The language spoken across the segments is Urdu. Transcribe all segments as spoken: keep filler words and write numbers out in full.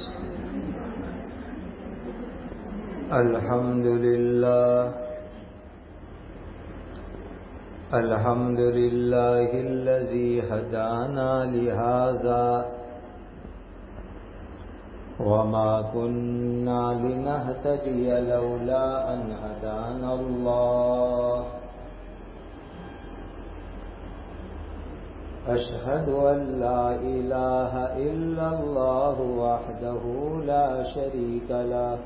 الحمد لله الحمد لله الذي هدانا لهذا وما كنا لنهتدي لولا أن هدانا الله أشهد أن لا إله إلا الله وحده لا شريك له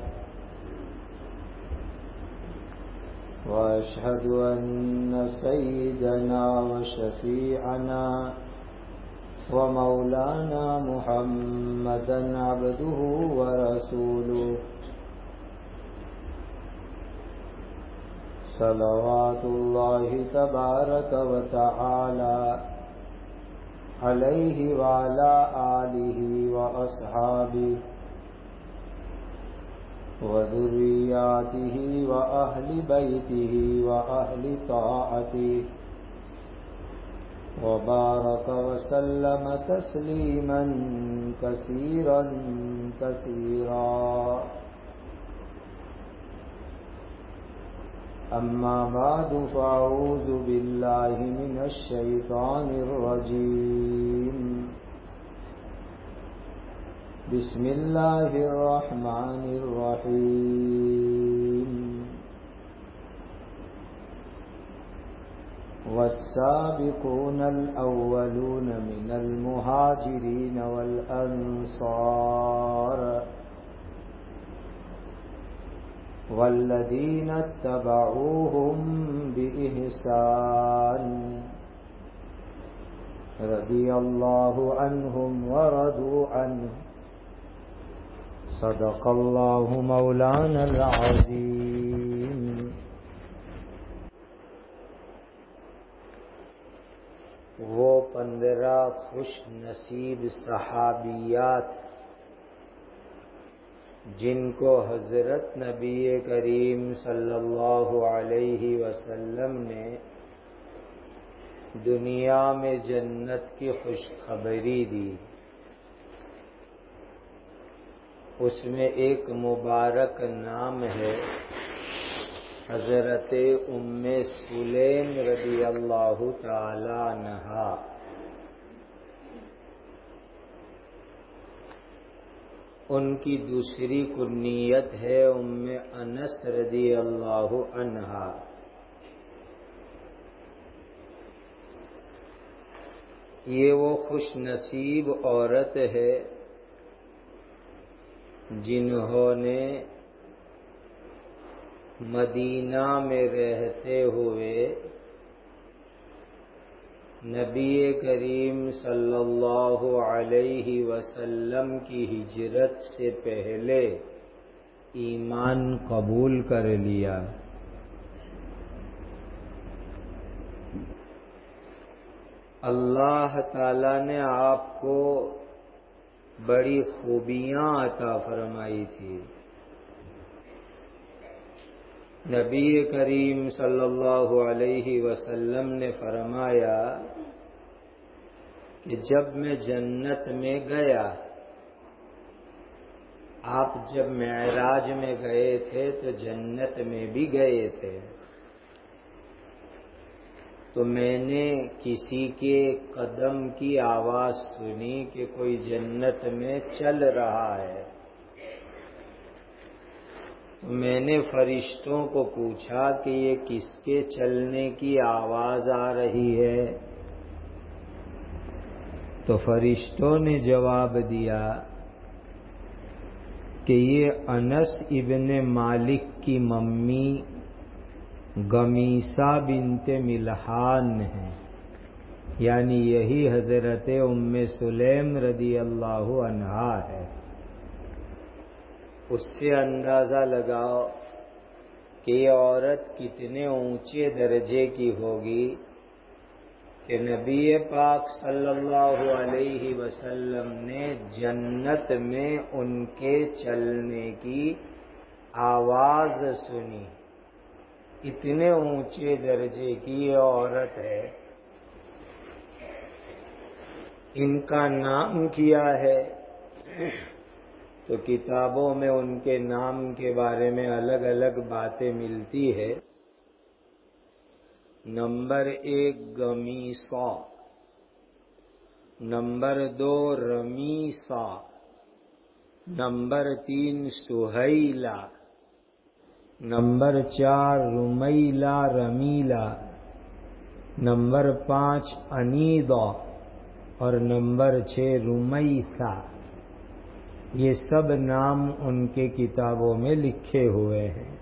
وأشهد أن سيدنا وشفيعنا ومولانا محمدا عبده ورسوله صلوات الله تبارك وتعالى عليه وعلى آله وأصحابه وذرياته وأهل بيته وأهل طاعته وبارك وسلم تسليما كثيرا كثيرا. أما بعد فأعوذ بالله من الشيطان الرجيم. بسم الله الرحمن الرحيم. والسابقون الأولون من المهاجرين والأنصار والذين اتبعوهم بإحسان رضي الله عنهم ورضوا عنه صدق الله مولانا العظيم. وہ پندرہ خوش نصیب صحابیات جن کو حضرت نبی کریم صلی اللہ علیہ وسلم نے دنیا میں جنت کی خوشخبری دی، اس میں ایک مبارک نام ہے حضرت ام سلیم رضی اللہ تعالی عنہا. ان کی دوسری کنیت ہے ام انس رضی اللہ عنہا. یہ وہ خوش نصیب عورت ہے جنہوں نے مدینہ میں رہتے ہوئے نبی کریم صلی اللہ علیہ وسلم کی ہجرت سے پہلے ایمان قبول کر لیا. اللہ تعالی نے آپ کو بڑی خوبیاں عطا فرمائی تھی. نبی کریم صلی اللہ علیہ وسلم نے فرمایا کہ جب میں جنت میں گیا، آپ جب معراج میں گئے تھے تو جنت میں بھی گئے تھے، تو میں نے کسی کے قدم کی آواز سنی کہ کوئی جنت میں چل رہا ہے. تو میں نے فرشتوں کو پوچھا کہ یہ کس کے چلنے کی آواز آ رہی ہے؟ تو فرشتوں نے جواب دیا کہ یہ انس ابن مالک کی ممی گمیسہ بنت ملحان ہے، یعنی یہی حضرت ام سلیم رضی اللہ عنہا ہے. اس سے اندازہ لگاؤ کہ یہ عورت کتنے اونچے درجے کی ہوگی کہ نبی پاک صلی اللہ علیہ وسلم نے جنت میں ان کے چلنے کی آواز سنی. اتنے اونچے درجے کی یہ عورت ہے. ان کا نام کیا ہے؟ تو کتابوں میں ان کے نام کے بارے میں الگ الگ باتیں ملتی ہے۔ نمبر ایک گمیسا، نمبر دو رمیسا، نمبر تین سہیلا، نمبر چار رمیلا رمیلا، نمبر پانچ انیدا اور نمبر چھ رمیسا۔ یہ سب نام ان کے کتابوں میں لکھے ہوئے ہیں۔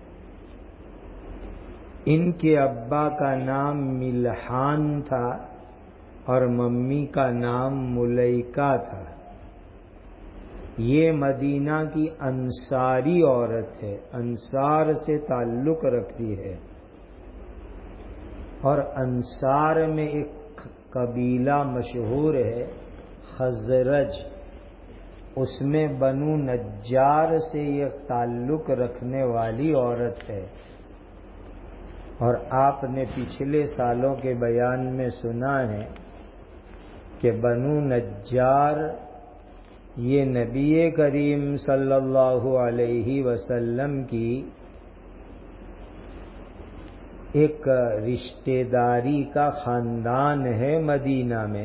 ان کے ابا کا نام ملحان تھا اور ممی کا نام ملیکہ تھا۔ یہ مدینہ کی انصاری عورت ہے، انصار سے تعلق رکھتی ہے، اور انصار میں ایک قبیلہ مشہور ہے خزرج، اس میں بنو نجار سے یہ تعلق رکھنے والی عورت ہے۔ اور آپ نے پچھلے سالوں کے بیان میں سنا ہے کہ بنو نجار یہ نبی کریم صلی اللہ علیہ وسلم کی ایک رشتہ داری کا خاندان ہے مدینہ میں۔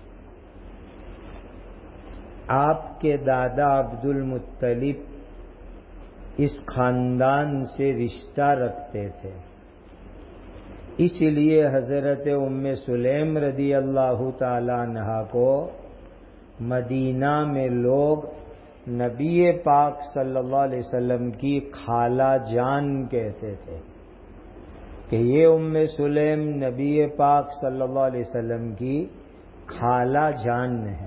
آپ کے دادا عبد المطلب اس خاندان سے رشتہ رکھتے تھے، اس لیے حضرت ام سلیم رضی اللہ تعالی عنہا کو مدینہ میں لوگ نبی پاک صلی اللہ علیہ وسلم کی خالہ جان کہتے تھے کہ یہ ام سلیم نبی پاک صلی اللہ علیہ وسلم کی خالہ جان ہے۔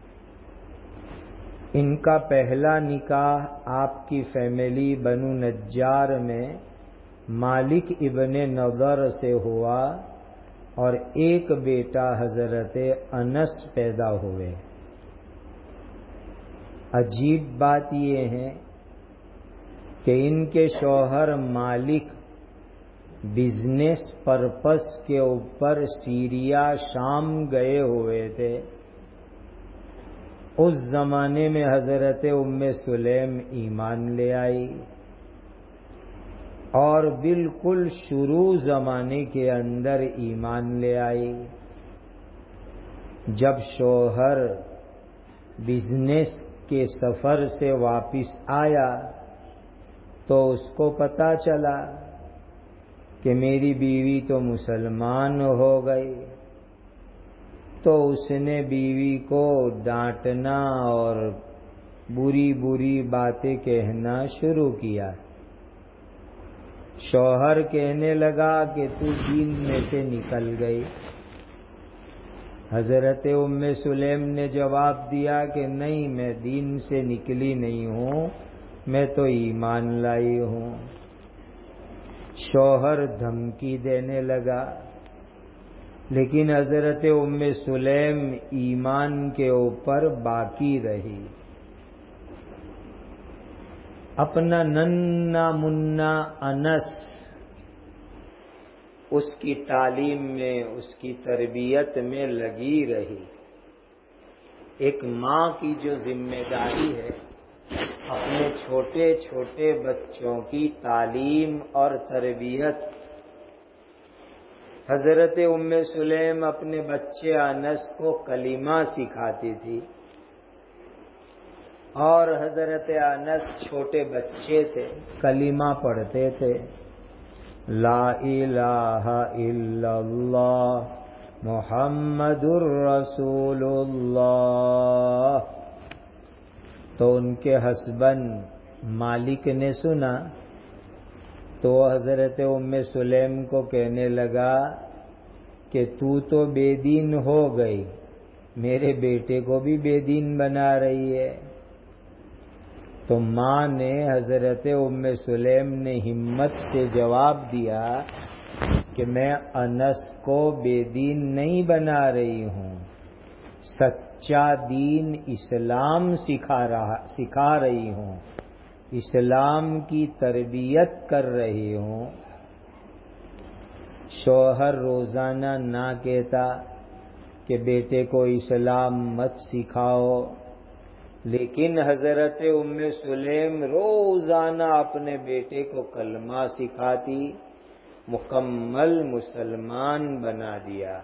ان کا پہلا نکاح آپ کی فیملی بنو نجار میں مالک ابن نضر سے ہوا اور ایک بیٹا حضرت انس پیدا ہوئے۔ عجیب بات یہ ہے کہ ان کے شوہر مالک بزنس پرپس کے اوپر سیریا شام گئے ہوئے تھے۔ اس زمانے میں حضرت ام سلیم ایمان لے آئی، اور بالکل شروع زمانے کے اندر ایمان لے آئی۔ جب شوہر بزنس کے سفر سے واپس آیا تو اس کو پتہ چلا کہ میری بیوی تو مسلمان ہو گئی، تو اس نے بیوی کو ڈانٹنا اور بری بری باتیں کہنا شروع کیا۔ شوہر کہنے لگا کہ تو دین میں سے نکل گئی۔ حضرت ام سلیم نے جواب دیا کہ نہیں، میں دین سے نکلی نہیں ہوں، میں تو ایمان لائی ہوں۔ شوہر دھمکی دینے لگا، لیکن حضرت ام سلیم ایمان کے اوپر باقی رہی۔ اپنا ننا منا انس اس کی تعلیم میں، اس کی تربیت میں لگی رہی۔ ایک ماں کی جو ذمہ داری ہے اپنے چھوٹے چھوٹے بچوں کی تعلیم اور تربیت، حضرت ام سلیم اپنے بچے انس کو کلمہ سکھاتی تھی، اور حضرت انس چھوٹے بچے تھے، کلمہ پڑھتے تھے، لا الہ الا اللہ محمد الرسول اللہ۔ تو ان کے ہسبینڈ مالک نے سنا تو حضرت ام سلیم کو کہنے لگا کہ تو تو بے دین ہو گئی، میرے بیٹے کو بھی بے دین بنا رہی ہے۔ تو ماں نے، حضرت ام سلیم نے ہمت سے جواب دیا کہ میں انس کو بے دین نہیں بنا رہی ہوں، سچا دین اسلام سکھا رہا سکھا رہی ہوں، اسلام کی تربیت کر رہی ہوں۔ شوہر روزانہ نہ کہتا کہ بیٹے کو اسلام مت سکھاؤ، لیکن حضرت ام سلیم روزانہ اپنے بیٹے کو کلمہ سکھاتی، مکمل مسلمان بنا دیا۔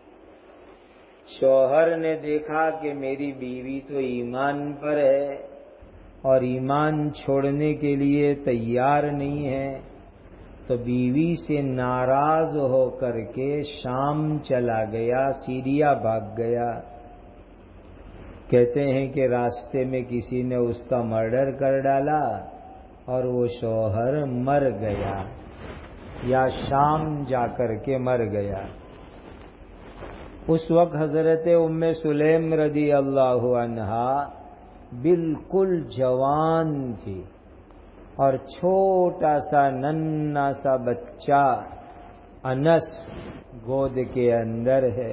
شوہر نے دیکھا کہ میری بیوی تو ایمان پر ہے اور ایمان چھوڑنے کے لیے تیار نہیں ہے، تو بیوی سے ناراض ہو کر کے شام چلا گیا، سیریا بھاگ گیا۔ کہتے ہیں کہ راستے میں کسی نے اس کا مرڈر کر ڈالا اور وہ شوہر مر گیا، یا شام جا کر کے مر گیا۔ اس وقت حضرت ام سلیم رضی اللہ عنہا بالکل جوان تھی اور چھوٹا سا ننھا سا بچہ انس گود کے اندر ہے۔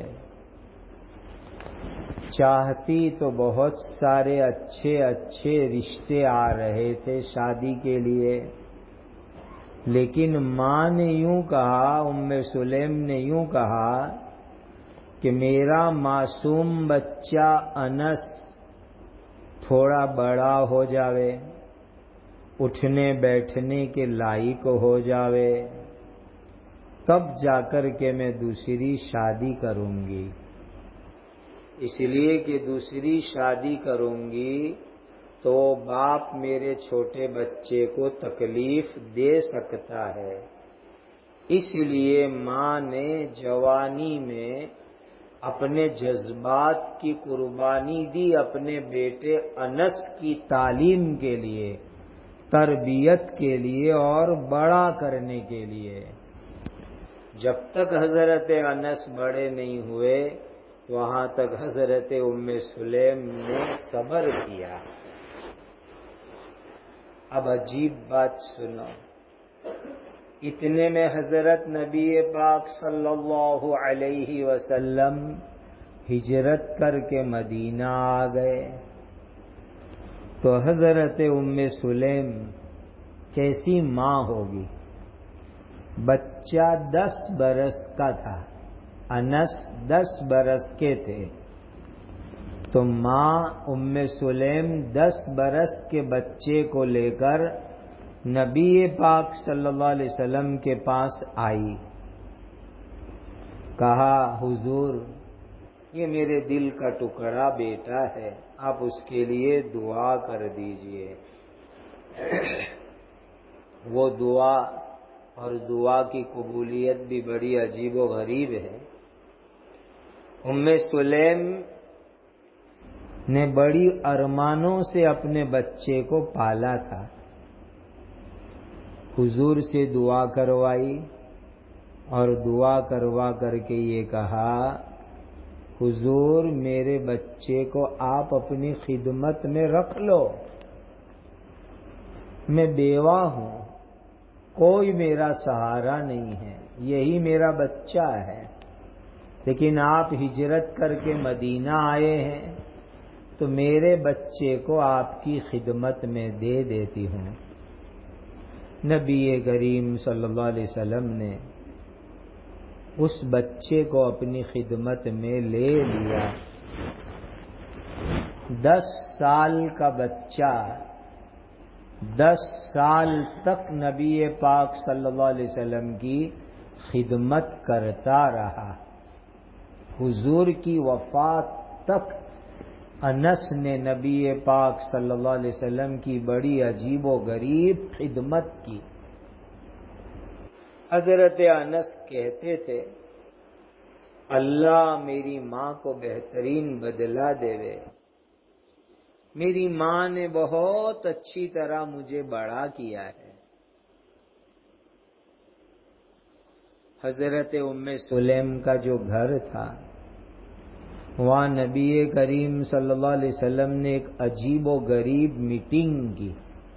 چاہتی تو بہت سارے اچھے اچھے رشتے آ رہے تھے شادی کے لیے، لیکن ماں نے یوں کہا، ام سلیم نے یوں کہا کہ میرا معصوم بچہ انس تھوڑا بڑا ہو جاوے، اٹھنے بیٹھنے کے لائق ہو جاوے، تب جا کر کے میں دوسری شادی کروں گی، اس لیے کہ دوسری شادی کروں گی تو باپ میرے چھوٹے بچے کو تکلیف دے سکتا ہے۔ اس لیے ماں نے جوانی میں اپنے جذبات کی قربانی دی اپنے بیٹے انس کی تعلیم کے لیے، تربیت کے لیے اور بڑا کرنے کے لیے۔ جب تک حضرت انس بڑے نہیں ہوئے وہاں تک حضرت ام سلیم نے صبر کیا۔ اب عجیب بات سنو، اتنے میں حضرت نبی پاک صلی اللہ علیہ وسلم ہجرت کر کے مدینہ آ گئے، تو حضرت ام سلیم کیسی ماں ہوگی؟ بچہ دس برس کا تھا، انس دس برس کے تھے، تو ماں ام سلیم دس برس کے بچے کو لے کر نبی پاک صلی اللہ علیہ وسلم کے پاس آئی۔ کہا حضور یہ میرے دل کا ٹکڑا بیٹا ہے، آپ اس کے لیے دعا کر دیجئے۔ وہ دعا اور دعا کی قبولیت بھی بڑی عجیب و غریب ہے۔ ام سلیم نے بڑی ارمانوں سے اپنے بچے کو پالا تھا، حضور سے دعا کروائی اور دعا کروا کر کے یہ کہا حضور میرے بچے کو آپ اپنی خدمت میں رکھ لو، میں بیوہ ہوں، کوئی میرا سہارا نہیں ہے، یہی میرا بچہ ہے، لیکن آپ ہجرت کر کے مدینہ آئے ہیں تو میرے بچے کو آپ کی خدمت میں دے دیتی ہوں۔ نبی کریم صلی اللہ علیہ وسلم نے اس بچے کو اپنی خدمت میں لے لیا۔ دس سال کا بچہ دس سال تک نبی پاک صلی اللہ علیہ وسلم کی خدمت کرتا رہا۔ حضور کی وفات تک انس نے نبی پاک صلی اللہ علیہ وسلم کی بڑی عجیب و غریب خدمت کی۔ حضرت انس کہتے تھے اللہ میری ماں کو بہترین بدلہ دے وے، میری ماں نے بہت اچھی طرح مجھے بڑا کیا ہے۔ حضرت ام سلیم کا جو گھر تھا وہاں نبی کریم صلی اللہ علیہ وسلم نے ایک عجیب و غریب میٹنگ کی۔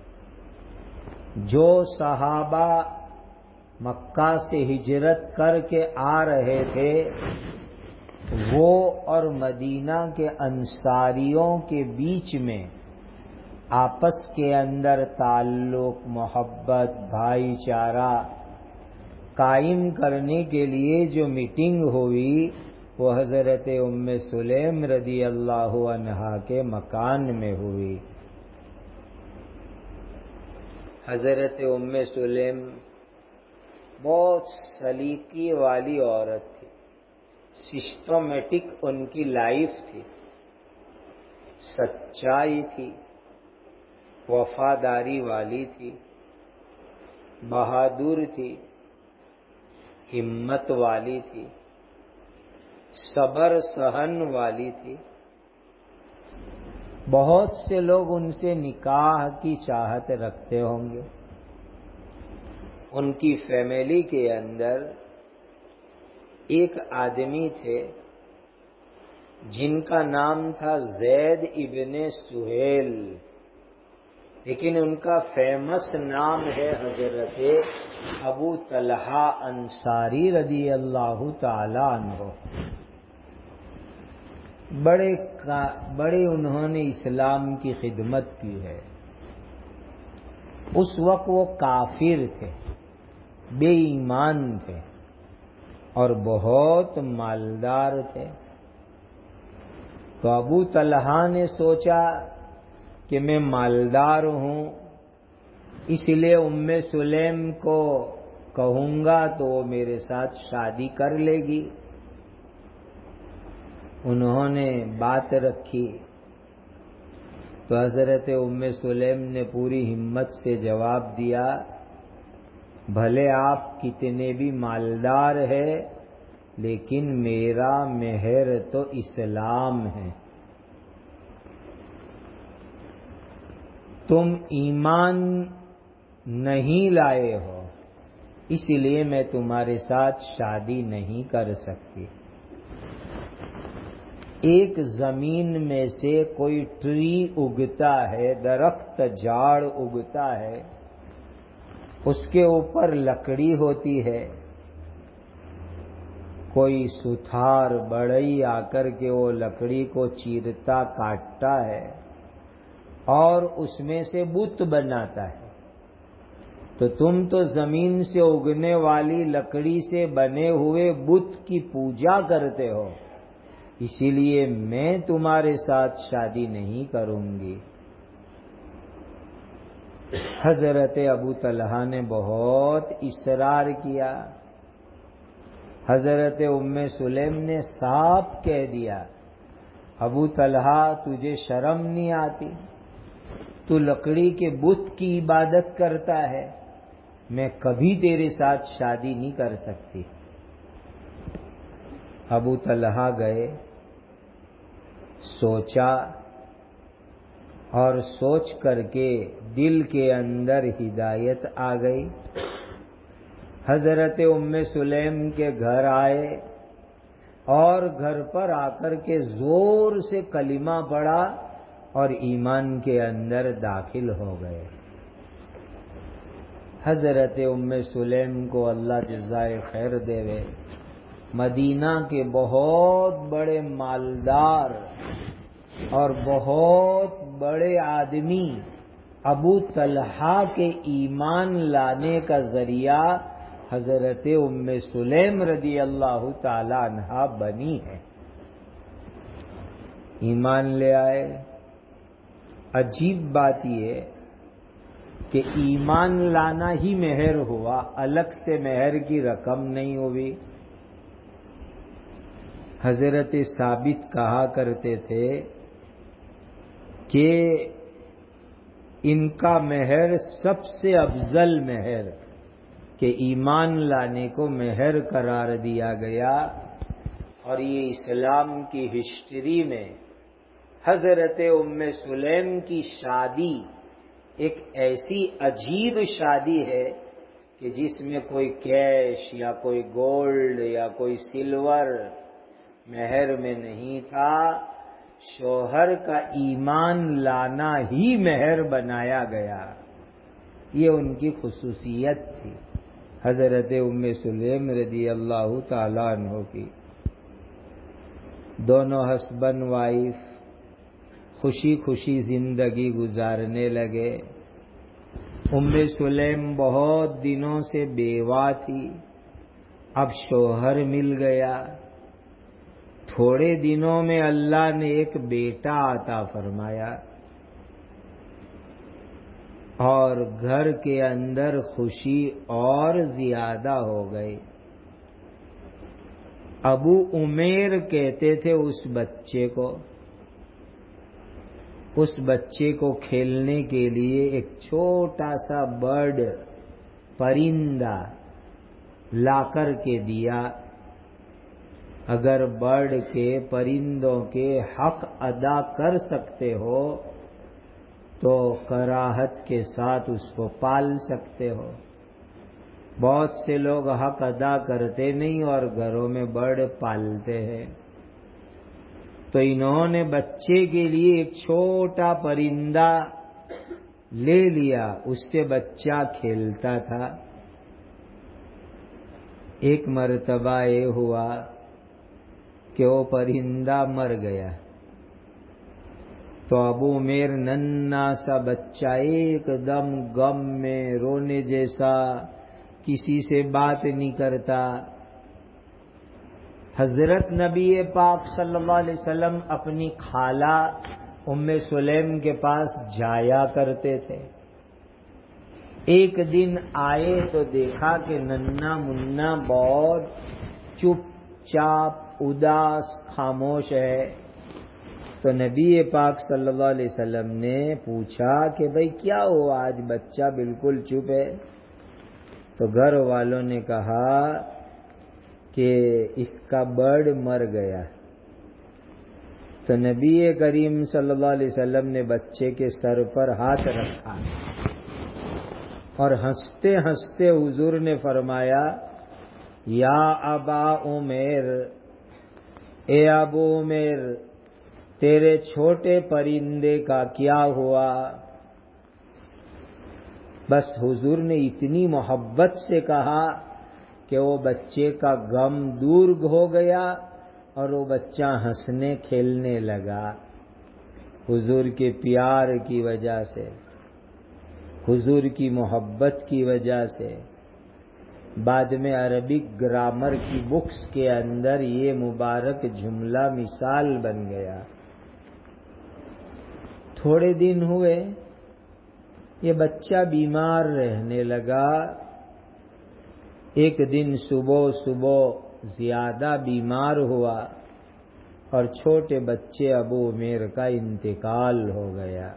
جو صحابہ مکہ سے ہجرت کر کے آ رہے تھے وہ اور مدینہ کے انصاریوں کے بیچ میں آپس کے اندر تعلق، محبت، بھائی چارہ قائم کرنے کے لیے جو میٹنگ ہوئی وہ حضرت ام سلیم رضی اللہ عنہا کے مکان میں ہوئی۔ حضرت ام سلیم بہت سلیقے والی عورت تھی، سسٹمیٹک ان کی لائف تھی، سچائی تھی، وفاداری والی تھی، بہادر تھی، ہمت والی تھی، صبر سہن والی تھی۔ بہت سے لوگ ان سے نکاح کی چاہت رکھتے ہوں گے۔ ان کی فیملی کے اندر ایک آدمی تھے جن کا نام تھا زید ابن سہیل، لیکن ان کا فیمس نام ہے حضرت ابو طلحہ انصاری رضی اللہ تعالی عنہ۔ بڑے بڑے انہوں نے اسلام کی خدمت کی ہے۔ اس وقت وہ کافر تھے، بے ایمان تھے اور بہت مالدار تھے۔ تو ابو طلحہ نے سوچا کہ میں مالدار ہوں، اس لیے ام سلیم کو کہوں گا تو وہ میرے ساتھ شادی کر لے گی۔ انہوں نے بات رکھی تو حضرت ام سلیم نے پوری ہمت سے جواب دیا، بھلے آپ کتنے بھی مالدار ہے لیکن میرا مہر تو اسلام ہے۔ تم ایمان نہیں لائے ہو، اس لیے میں تمہارے ساتھ شادی نہیں کر سکتی۔ ایک زمین میں سے کوئی ٹری اگتا ہے، درخت جھاڑ اگتا ہے، اس کے اوپر لکڑی ہوتی ہے، کوئی ستھار بڑھئی آ کر کے وہ لکڑی کو چیرتا کاٹتا ہے اور اس میں سے بت بناتا ہے۔ تو تم تو زمین سے اگنے والی لکڑی سے بنے ہوئے بت کی پوجا کرتے ہو، اسی لیے میں تمہارے ساتھ شادی نہیں کروں گی۔ حضرت ابو طلحہ نے بہت اصرار کیا۔ حضرت ام سلیم نے صاف کہہ دیا، ابو طلحہ تجھے شرم نہیں آتی؟ تو لکڑی کے بت کی عبادت کرتا ہے، میں کبھی تیرے ساتھ شادی نہیں کر سکتی۔ ابو طلحہ گئے، سوچا اور سوچ کر کے دل کے اندر ہدایت آ گئی۔ حضرت ام سلیم کے گھر آئے اور گھر پر آ کر کے زور سے کلمہ پڑھا اور ایمان کے اندر داخل ہو گئے۔ حضرت ام سلیم کو اللہ جزائے خیر دے، مدینہ کے بہت بڑے مالدار اور بہت بڑے آدمی ابو طلحہ کے ایمان لانے کا ذریعہ حضرت ام سلیم رضی اللہ تعالی عنہا بنی ہے۔ ایمان لے آئے۔ عجیب بات یہ کہ ایمان لانا ہی مہر ہوا، الگ سے مہر کی رقم نہیں ہوئی۔ حضرت ثابت کہا کرتے تھے کہ ان کا مہر سب سے افضل مہر کہ ایمان لانے کو مہر قرار دیا گیا، اور یہ اسلام کی ہسٹری میں حضرت ام سلیم کی شادی ایک ایسی عجیب شادی ہے کہ جس میں کوئی کیش یا کوئی گولڈ یا کوئی سلور مہر میں نہیں تھا، شوہر کا ایمان لانا ہی مہر بنایا گیا۔ یہ ان کی خصوصیت تھی حضرت ام سلیم رضی اللہ تعالی عنہ کی۔ دونوں ہسبینڈ وائف خوشی خوشی زندگی گزارنے لگے۔ ام سلیم بہت دنوں سے بیوہ تھی، اب شوہر مل گیا، تھوڑے دنوں میں اللہ نے ایک بیٹا عطا فرمایا اور گھر کے اندر خوشی اور زیادہ ہو گئی۔ ابو عمیر کہتے تھے اس بچے کو اس بچے کو کھیلنے کے لیے ایک چھوٹا سا برڈ پرندہ لا کر کے دیا۔ اگر برڈ کے پرندوں کے حق ادا کر سکتے ہو تو کراہت کے ساتھ اس کو پال سکتے ہو۔ بہت سے لوگ حق ادا کرتے نہیں اور گھروں میں برڈ پالتے ہیں۔ تو انہوں نے بچے کے لیے ایک چھوٹا پرندہ لے لیا، اس سے بچہ کھیلتا تھا۔ ایک مرتبہ یہ ہوا کہ وہ پرندہ مر گیا تو ابو عمیر ننھا سا بچہ ایک دم غم میں رونے جیسا، کسی سے بات نہیں کرتا۔ حضرت نبی پاک صلی اللہ علیہ وسلم اپنی خالہ ام سلیم کے پاس جایا کرتے تھے۔ ایک دن آئے تو دیکھا کہ ننھا منا بہت چپ چاپ اداس خاموش ہے۔ تو نبی پاک صلی اللہ علیہ وسلم نے پوچھا کہ بھئی کیا ہوا، آج بچہ بالکل چپ ہے؟ تو گھر والوں نے کہا کہ اس کا برڈ مر گیا۔ تو نبی کریم صلی اللہ علیہ وسلم نے بچے کے سر پر ہاتھ رکھا اور ہنستے ہنستے حضور نے فرمایا، یا ابا عمیر، اے ابو عمیر، تیرے چھوٹے پرندے کا کیا ہوا؟ بس حضور نے اتنی محبت سے کہا کہ وہ بچے کا غم دور ہو گیا اور وہ بچہ ہنسنے کھیلنے لگا۔ حضور کے پیار کی وجہ سے، حضور کی محبت کی وجہ سے۔ بعد میں عربک گرامر کی بکس کے اندر یہ مبارک جملہ مثال بن گیا۔ تھوڑے دن ہوئے یہ بچہ بیمار رہنے لگا۔ ایک دن صبح صبح زیادہ بیمار ہوا اور چھوٹے بچے ابو عمیر کا انتقال ہو گیا۔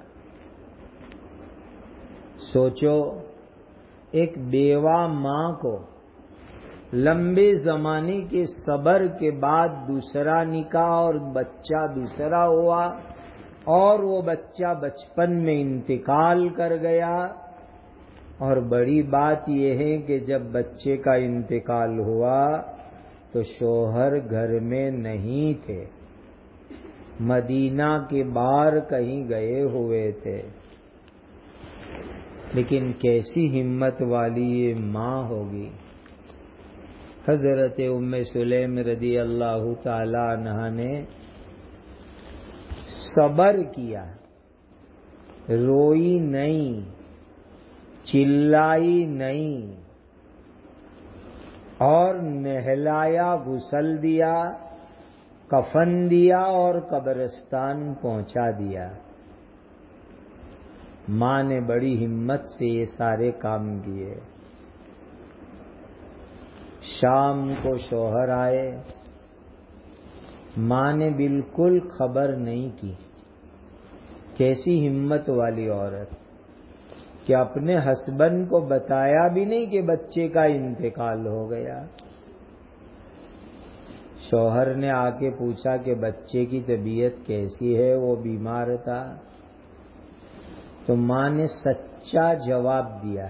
سوچو، ایک بیوہ ماں کو لمبے زمانے کے صبر کے بعد دوسرا نکاح اور بچہ دوسرا ہوا اور وہ بچہ بچپن میں انتقال کر گیا۔ اور بڑی بات یہ ہے کہ جب بچے کا انتقال ہوا تو شوہر گھر میں نہیں تھے، مدینہ کے باہر کہیں گئے ہوئے تھے۔ لیکن کیسی ہمت والی یہ ماں ہوگی۔ حضرت ام سلیم رضی اللہ تعالی عنہا نے صبر کیا، روئی نہیں، چلائی نہیں، اور نہلایا، غسل دیا، کفن دیا اور قبرستان پہنچا دیا۔ ماں نے بڑی ہمت سے یہ سارے کام کیے۔ شام کو شوہر آئے، ماں نے بالکل خبر نہیں کی۔ کیسی ہمت والی عورت کہ اپنے ہسبینڈ کو بتایا بھی نہیں کہ بچے کا انتقال ہو گیا۔ شوہر نے آ کے پوچھا کہ بچے کی طبیعت کیسی ہے، وہ بیمار تھا۔ تو ماں نے سچا جواب دیا،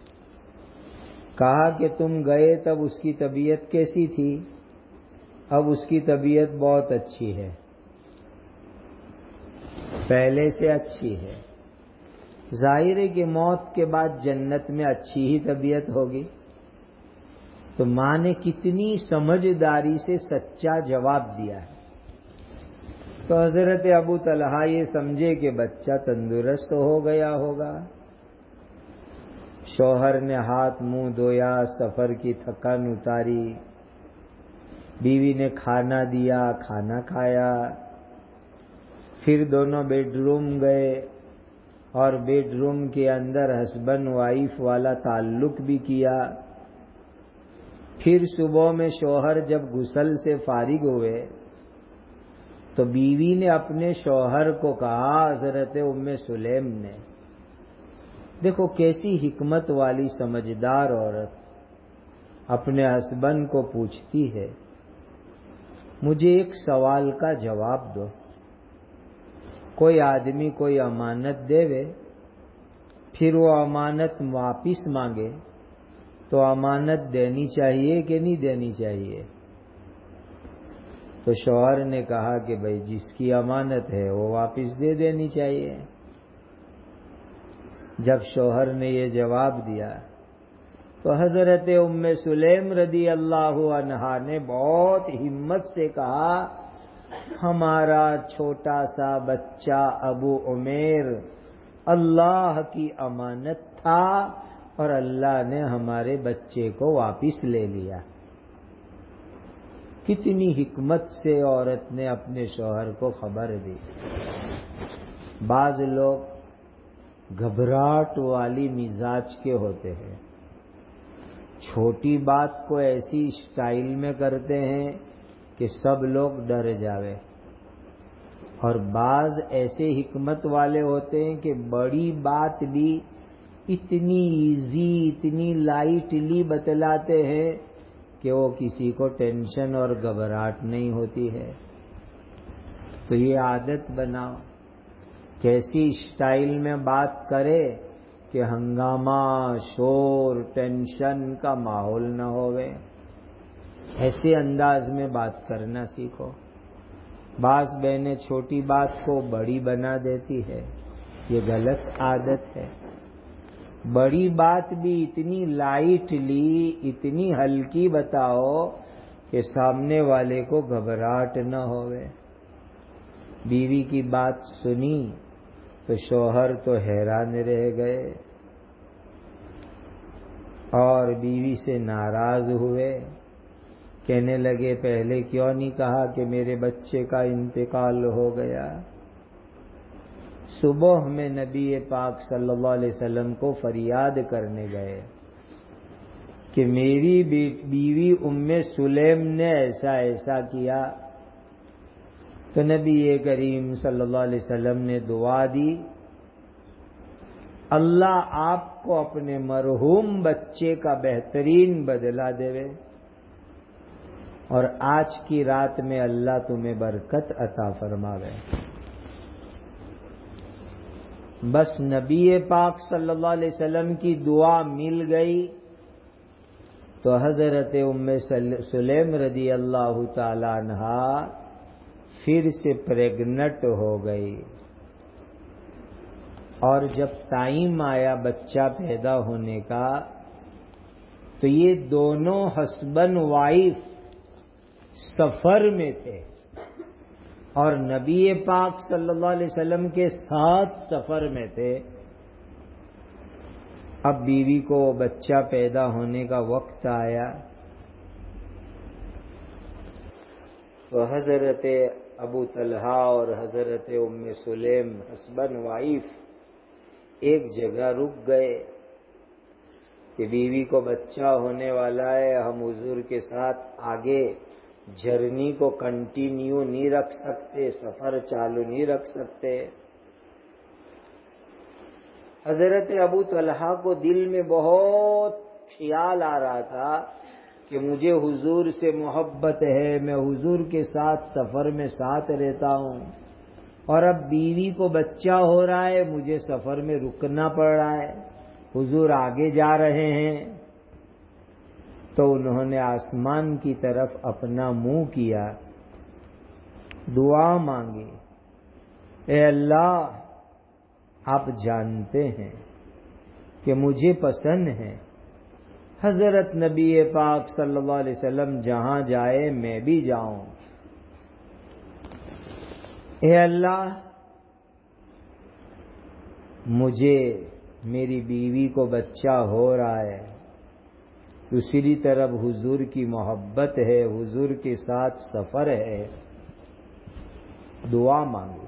کہا کہ تم گئے تب اس کی طبیعت کیسی تھی؟ اب اس کی طبیعت بہت اچھی ہے، پہلے سے اچھی ہے۔ ظاہر ہے کہ موت کے بعد جنت میں اچھی ہی طبیعت ہوگی۔ تو ماں نے کتنی سمجھداری سے سچا جواب دیا ہے۔ تو حضرت ابو طلحہ یہ سمجھے کہ بچہ تندرست ہو گیا ہوگا۔ شوہر نے ہاتھ منہ دھویا، سفر کی تھکن اتاری، بیوی نے کھانا دیا، کھانا کھایا، پھر دونوں بیڈ روم گئے اور بیڈ روم کے اندر ہسبینڈ وائف والا تعلق بھی کیا۔ پھر صبح میں شوہر جب غسل سے فارغ ہوئے تو بیوی نے اپنے شوہر کو کہا، حضرت ام سلیم نے، دیکھو کیسی حکمت والی سمجھدار عورت اپنے ہسبینڈ کو پوچھتی ہے، مجھے ایک سوال کا جواب دو۔ کوئی آدمی کوئی امانت دے وے، پھر وہ امانت واپس مانگے تو امانت دینی چاہیے کہ نہیں دینی چاہیے؟ تو شوہر نے کہا کہ بھائی جس کی امانت ہے وہ واپس دے دینی چاہیے۔ جب شوہر نے یہ جواب دیا تو حضرت ام سلیم رضی اللہ عنہا نے بہت ہمت سے کہا، ہمارا چھوٹا سا بچہ ابو عمیر اللہ کی امانت تھا اور اللہ نے ہمارے بچے کو واپس لے لیا۔ کتنی حکمت سے عورت نے اپنے شوہر کو خبر دی۔ بعض لوگ گھبراہٹ والی مزاج کے ہوتے ہیں، چھوٹی بات کو ایسی اسٹائل میں کرتے ہیں کہ سب لوگ ڈر جاوے، اور بعض ایسے حکمت والے ہوتے ہیں کہ بڑی بات بھی اتنی ایزی اتنی لائٹلی بتلاتے ہیں کہ وہ کسی کو ٹینشن اور گھبراہٹ نہیں ہوتی ہے۔ تو یہ عادت بناؤ، کیسی اسٹائل میں بات کرے کہ ہنگامہ، شور، ٹینشن کا ماحول نہ ہوئے، ایسے انداز میں بات کرنا سیکھو۔ بعض بہنیں چھوٹی بات کو بڑی بنا دیتی ہے، یہ غلط عادت ہے۔ بڑی بات بھی اتنی لائٹلی اتنی ہلکی بتاؤ کہ سامنے والے کو گھبراہٹ نہ ہوئے۔ بیوی کی بات سنی تو شوہر تو حیران رہ گئے اور بیوی سے ناراض ہوئے، کہنے لگے پہلے کیوں نہیں کہا کہ میرے بچے کا انتقال ہو گیا؟ صبح میں نبی پاک صلی اللہ علیہ وسلم کو فریاد کرنے گئے کہ میری بیوی ام سلیم نے ایسا ایسا کیا، تو نبی کریم صلی اللہ علیہ وسلم نے دعا دی، اللہ آپ کو اپنے مرحوم بچے کا بہترین بدلہ دے، اور آج کی رات میں اللہ تمہیں برکت عطا فرماوے۔ بس نبی پاک صلی اللہ علیہ وسلم کی دعا مل گئی تو حضرت ام سلیم رضی اللہ تعالی عنہا پھر سے پریگنٹ ہو گئی، اور جب ٹائم آیا بچہ پیدا ہونے کا تو یہ دونوں ہسبینڈ وائف سفر میں تھے اور نبی پاک صلی اللہ علیہ وسلم کے ساتھ سفر میں تھے۔ اب بیوی کو بچہ پیدا ہونے کا وقت آیا تو حضرت ابو طلحہ اور حضرت ام سلیم ہسبینڈ وائف ایک جگہ رک گئے کہ بیوی کو بچہ ہونے والا ہے، ہم حضور کے ساتھ آگے جرنی کو کنٹینیو نہیں رکھ سکتے، سفر چالو نہیں رکھ سکتے۔ حضرت ابو طلحہ کو دل میں بہت خیال آ رہا تھا کہ مجھے حضور سے محبت ہے، میں حضور کے ساتھ سفر میں ساتھ رہتا ہوں، اور اب بیوی کو بچہ ہو رہا ہے، مجھے سفر میں رکنا پڑ رہا ہے، حضور آگے جا رہے ہیں۔ تو انہوں نے آسمان کی طرف اپنا منہ کیا، دعا مانگی، اے اللہ آپ جانتے ہیں کہ مجھے پسند ہے حضرت نبی پاک صلی اللہ علیہ وسلم جہاں جائے میں بھی جاؤں، اے اللہ مجھے میری بیوی کو بچہ ہو رہا ہے، دوسری طرف حضور کی محبت ہے، حضور کے ساتھ سفر ہے، دعا مانگی۔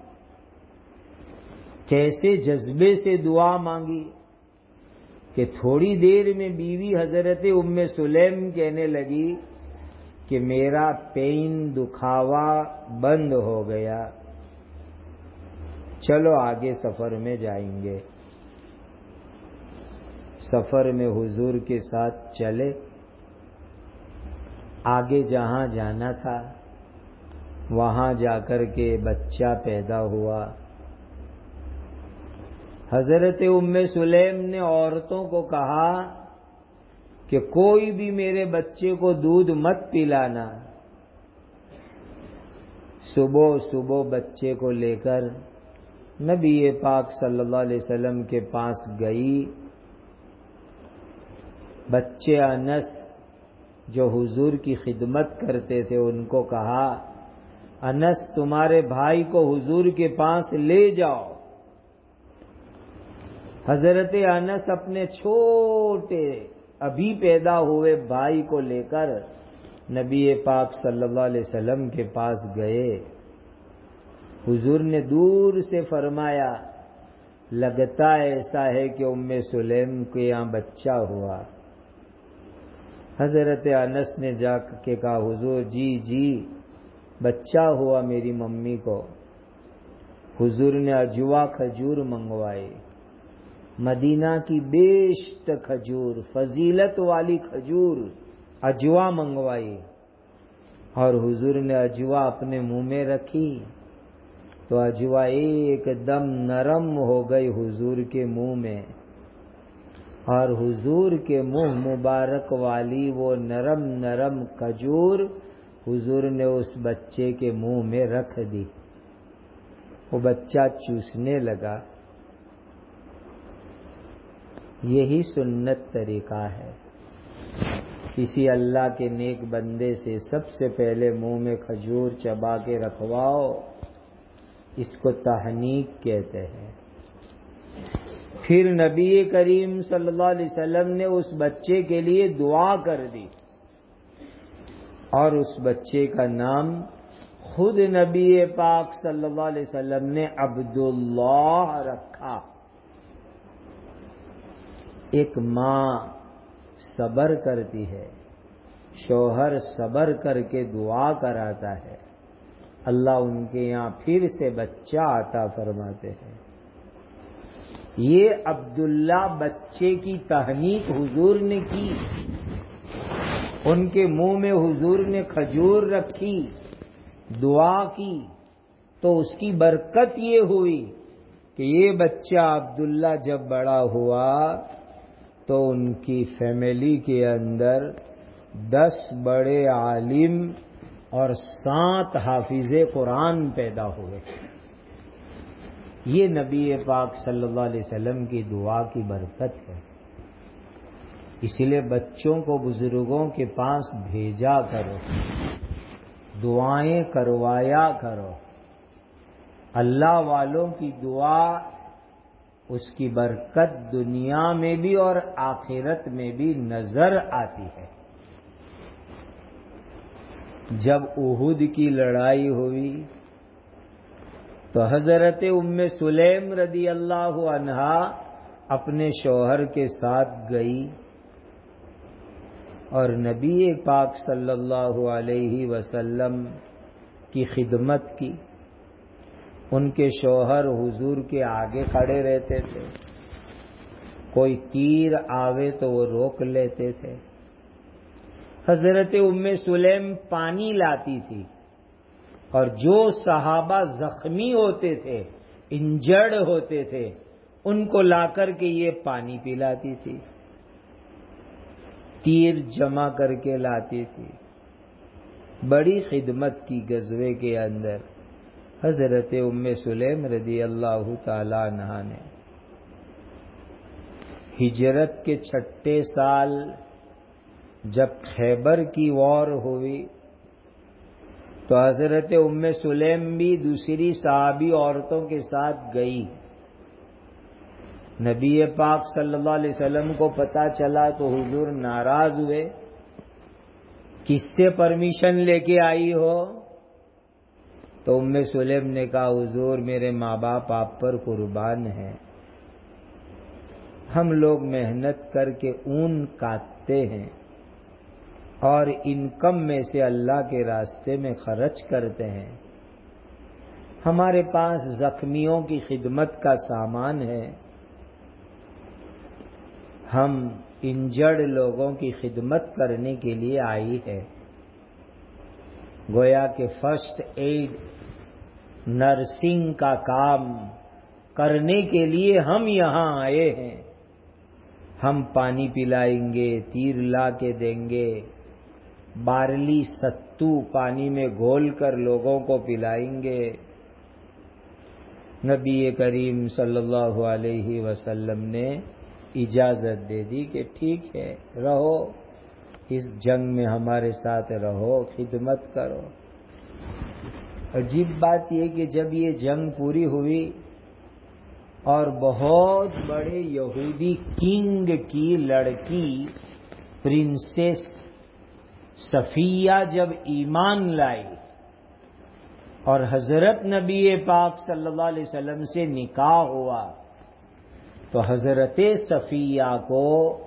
کیسے جذبے سے دعا مانگی کہ تھوڑی دیر میں بیوی حضرت ام سلیم کہنے لگی کہ میرا پین دکھاوا بند ہو گیا، چلو آگے سفر میں جائیں گے۔ سفر میں حضور کے ساتھ چلے، آگے جہاں جانا تھا وہاں جا کر کے بچہ پیدا ہوا۔ حضرت ام سلیم نے عورتوں کو کہا کہ کوئی بھی میرے بچے کو دودھ مت پلانا۔ صبح صبح بچے کو لے کر نبی پاک صلی اللہ علیہ وسلم کے پاس گئی۔ بچے انس جو حضور کی خدمت کرتے تھے ان کو کہا، انس تمہارے بھائی کو حضور کے پاس لے جاؤ۔ حضرت انس اپنے چھوٹے ابھی پیدا ہوئے بھائی کو لے کر نبی پاک صلی اللہ علیہ وسلم کے پاس گئے۔ حضور نے دور سے فرمایا، لگتا ایسا ہے کہ ام سلیم کے یہاں بچہ ہوا۔ حضرت انس نے جا کے کہا، حضور جی جی بچہ ہوا میری ممی کو۔ حضور نے اجوا کھجور منگوائے، مدینہ کی بیشت کھجور، فضیلت والی کھجور اجوا منگوائی، اور حضور نے اجوا اپنے منہ میں رکھی تو اجوا ایک دم نرم ہو گئی حضور کے منہ میں، اور حضور کے منہ مبارک والی وہ نرم نرم کھجور حضور نے اس بچے کے منہ میں رکھ دی۔ وہ بچہ چوسنے لگا۔ یہی سنت طریقہ ہے، کسی اللہ کے نیک بندے سے سب سے پہلے منہ میں کھجور چبا کے رکھواؤ، اس کو تہنیک کہتے ہیں۔ پھر نبی کریم صلی اللہ علیہ وسلم نے اس بچے کے لیے دعا کر دی، اور اس بچے کا نام خود نبی پاک صلی اللہ علیہ وسلم نے عبداللہ رکھا۔ ایک ماں صبر کرتی ہے، شوہر صبر کر کے دعا کراتا ہے، اللہ ان کے یہاں پھر سے بچہ عطا فرماتے ہیں۔ یہ عبداللہ بچے کی تہنیک حضور نے کی، ان کے منہ میں حضور نے کھجور رکھی، دعا کی، تو اس کی برکت یہ ہوئی کہ یہ بچہ عبداللہ جب بڑا ہوا تو ان کی فیملی کے اندر دس بڑے عالم اور سات حافظ قرآن پیدا ہوئے۔ یہ نبی پاک صلی اللہ علیہ وسلم کی دعا کی برکت ہے۔ اس لیے بچوں کو بزرگوں کے پاس بھیجا کرو، دعائیں کروایا کرو۔ اللہ والوں کی دعا، اس کی برکت دنیا میں بھی اور آخرت میں بھی نظر آتی ہے۔ جب احد کی لڑائی ہوئی تو حضرت ام سلیم رضی اللہ عنہا اپنے شوہر کے ساتھ گئی اور نبی پاک صلی اللہ علیہ وسلم کی خدمت کی۔ ان کے شوہر حضور کے آگے کھڑے رہتے تھے، کوئی تیر آوے تو وہ روک لیتے تھے۔ حضرت ام سلیم پانی لاتی تھی، اور جو صحابہ زخمی ہوتے تھے، انجرڈ ہوتے تھے، ان کو لا کر کے یہ پانی پلاتی تھی، تیر جمع کر کے لاتی تھی۔ بڑی خدمت کی غزوے کے اندر حضرت ام سلیم رضی اللہ تعالی عنہا نے۔ ہجرت کے چھٹے سال جب خیبر کی وار ہوئی تو حضرت ام سلیم بھی دوسری صحابی عورتوں کے ساتھ گئی۔ نبی پاک صلی اللہ علیہ وسلم کو پتا چلا تو حضور ناراض ہوئے. کس سے پرمیشن لے کے آئی ہو؟ تو ام سلیم نے کہا حضور میرے ماں باپ آپ پر قربان ہیں، ہم لوگ محنت کر کے اون کاٹتے ہیں اور انکم میں سے اللہ کے راستے میں خرچ کرتے ہیں. ہمارے پاس زخمیوں کی خدمت کا سامان ہے، ہم انجرڈ لوگوں کی خدمت کرنے کے لیے آئی ہے. گویا کہ فرسٹ ایڈ نرسنگ کا کام کرنے کے لیے ہم یہاں آئے ہیں. ہم پانی پلائیں گے، تیر لا کے دیں گے، بارلی ستو پانی میں گھول کر لوگوں کو پلائیں گے. نبی کریم صلی اللہ علیہ وسلم نے اجازت دے دی کہ ٹھیک ہے رہو، اس جنگ میں ہمارے ساتھ رہو، خدمت کرو. عجیب بات یہ کہ جب یہ جنگ پوری ہوئی اور بہت بڑے یہودی کنگ کی لڑکی پرنسس صفیہ جب ایمان لائی اور حضرت نبی پاک صلی اللہ علیہ وسلم سے نکاح ہوا تو حضرت صفیہ کو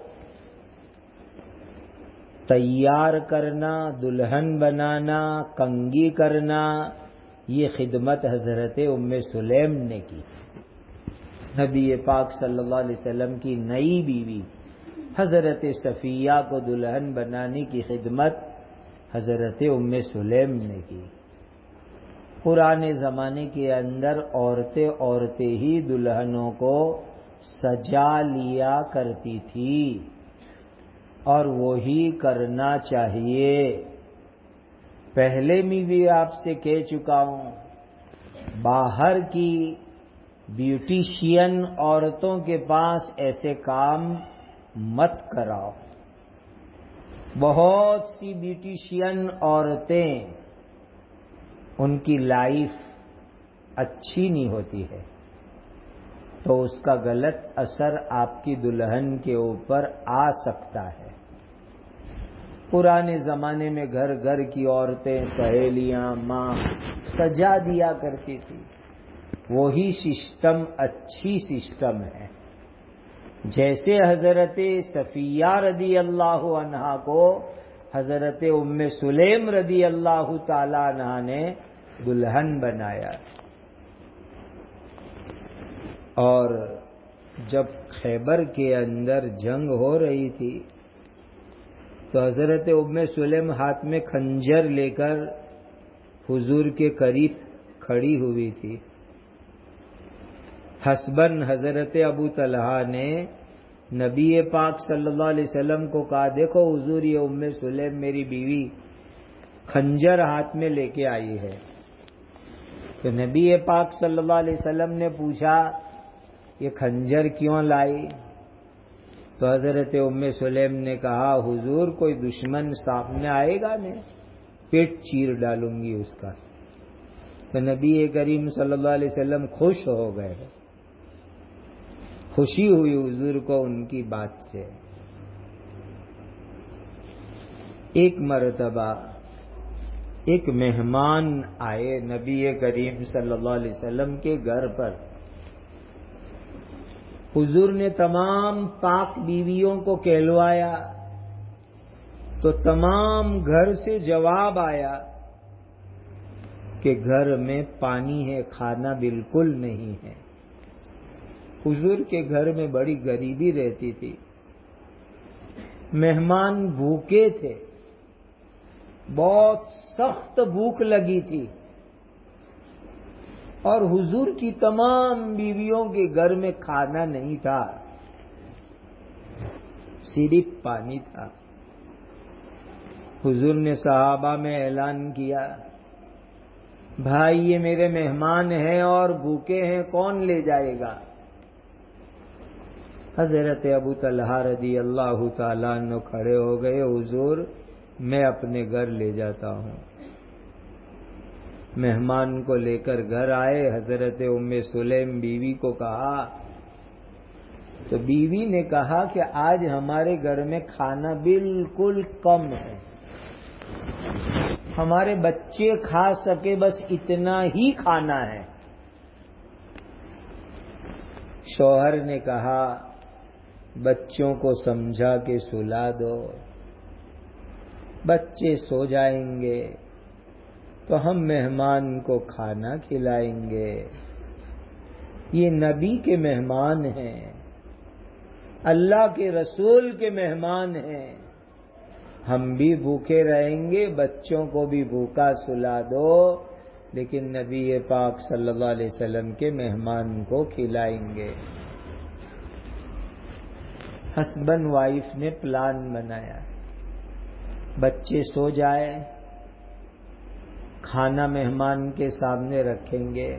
تیار کرنا، دلہن بنانا، کنگھی کرنا، یہ خدمت حضرت ام سلیم نے کی. نبی پاک صلی اللہ علیہ وسلم کی نئی بیوی حضرت صفیہ کو دلہن بنانے کی خدمت حضرت ام سلیم نے کی. پرانے زمانے کے اندر عورتیں عورتیں ہی دلہنوں کو سجا لیا کرتی تھی اور وہی کرنا چاہیے. پہلے میں بھی آپ سے کہہ چکا ہوں، باہر کی بیوٹیشین عورتوں کے پاس ایسے کام مت کراؤ. بہت سی بیوٹیشین عورتیں ان کی لائف اچھی نہیں ہوتی ہے تو اس کا غلط اثر آپ کی دلہن کے اوپر آ سکتا ہے. پرانے زمانے میں گھر گھر کی عورتیں، سہیلیاں، ماں سجا دیا کرتی تھی. وہی سسٹم اچھی سسٹم ہے. جیسے حضرت صفیہ رضی اللہ عنہا کو حضرت ام سلیم رضی اللہ تعالی عنہا نے دلہن بنایا. اور جب خیبر کے اندر جنگ ہو رہی تھی تو حضرت ام سلیم ہاتھ میں خنجر لے کر حضور کے قریب کھڑی ہوئی تھی. حسبن حضرت ابو طلحہ نے نبی پاک صلی اللہ علیہ وسلم کو کہا دیکھو حضور یہ ام سلیم میری بیوی خنجر ہاتھ میں لے کے آئی ہے. تو نبی پاک صلی اللہ علیہ وسلم نے پوچھا یہ خنجر کیوں لائی؟ تو حضرت ام سلیم نے کہا حضور کوئی دشمن سامنے آئے گا نہیں، پیٹ چیر ڈالوں گی اس کا. تو نبی کریم صلی اللہ علیہ وسلم خوش ہو گئے، خوشی ہوئی حضور کو ان کی بات سے. ایک مرتبہ ایک مہمان آئے نبی کریم صلی اللہ علیہ وسلم کے گھر پر. حضور نے تمام پاک بیویوں کو کہلوایا تو تمام گھر سے جواب آیا کہ گھر میں پانی ہے، کھانا بالکل نہیں ہے. حضور کے گھر میں بڑی غریبی رہتی تھی، مہمان بھوکے تھے، بہت سخت بھوک لگی تھی اور حضور کی تمام بیویوں کے گھر میں کھانا نہیں تھا، صرف پانی تھا. حضور نے صحابہ میں اعلان کیا بھائی یہ میرے مہمان ہیں اور بھوکے ہیں، کون لے جائے گا؟ حضرت ابو طلحہ رضی اللہ تعالیٰ عنہ کھڑے ہو گئے، حضور میں اپنے گھر لے جاتا ہوں. مہمان کو لے کر گھر آئے. حضرت ام سلیم بیوی کو کہا تو بیوی نے کہا کہ آج ہمارے گھر میں کھانا بالکل کم ہے، ہمارے بچے کھا سکے بس اتنا ہی کھانا ہے۔ شوہر نے کہا بچوں کو سمجھا کے سلا دو، بچے سو جائیں گے تو ہم مہمان کو کھانا کھلائیں گے، یہ نبی کے مہمان ہیں، اللہ کے رسول کے مہمان ہیں، ہم بھی بھوکے رہیں گے، بچوں کو بھی بھوکا سلا دو، لیکن نبی پاک صلی اللہ علیہ وسلم کے مہمان کو کھلائیں گے۔ ہسبینڈ وائف نے پلان بنایا، بچے سو جائے، کھانا مہمان کے سامنے رکھیں گے،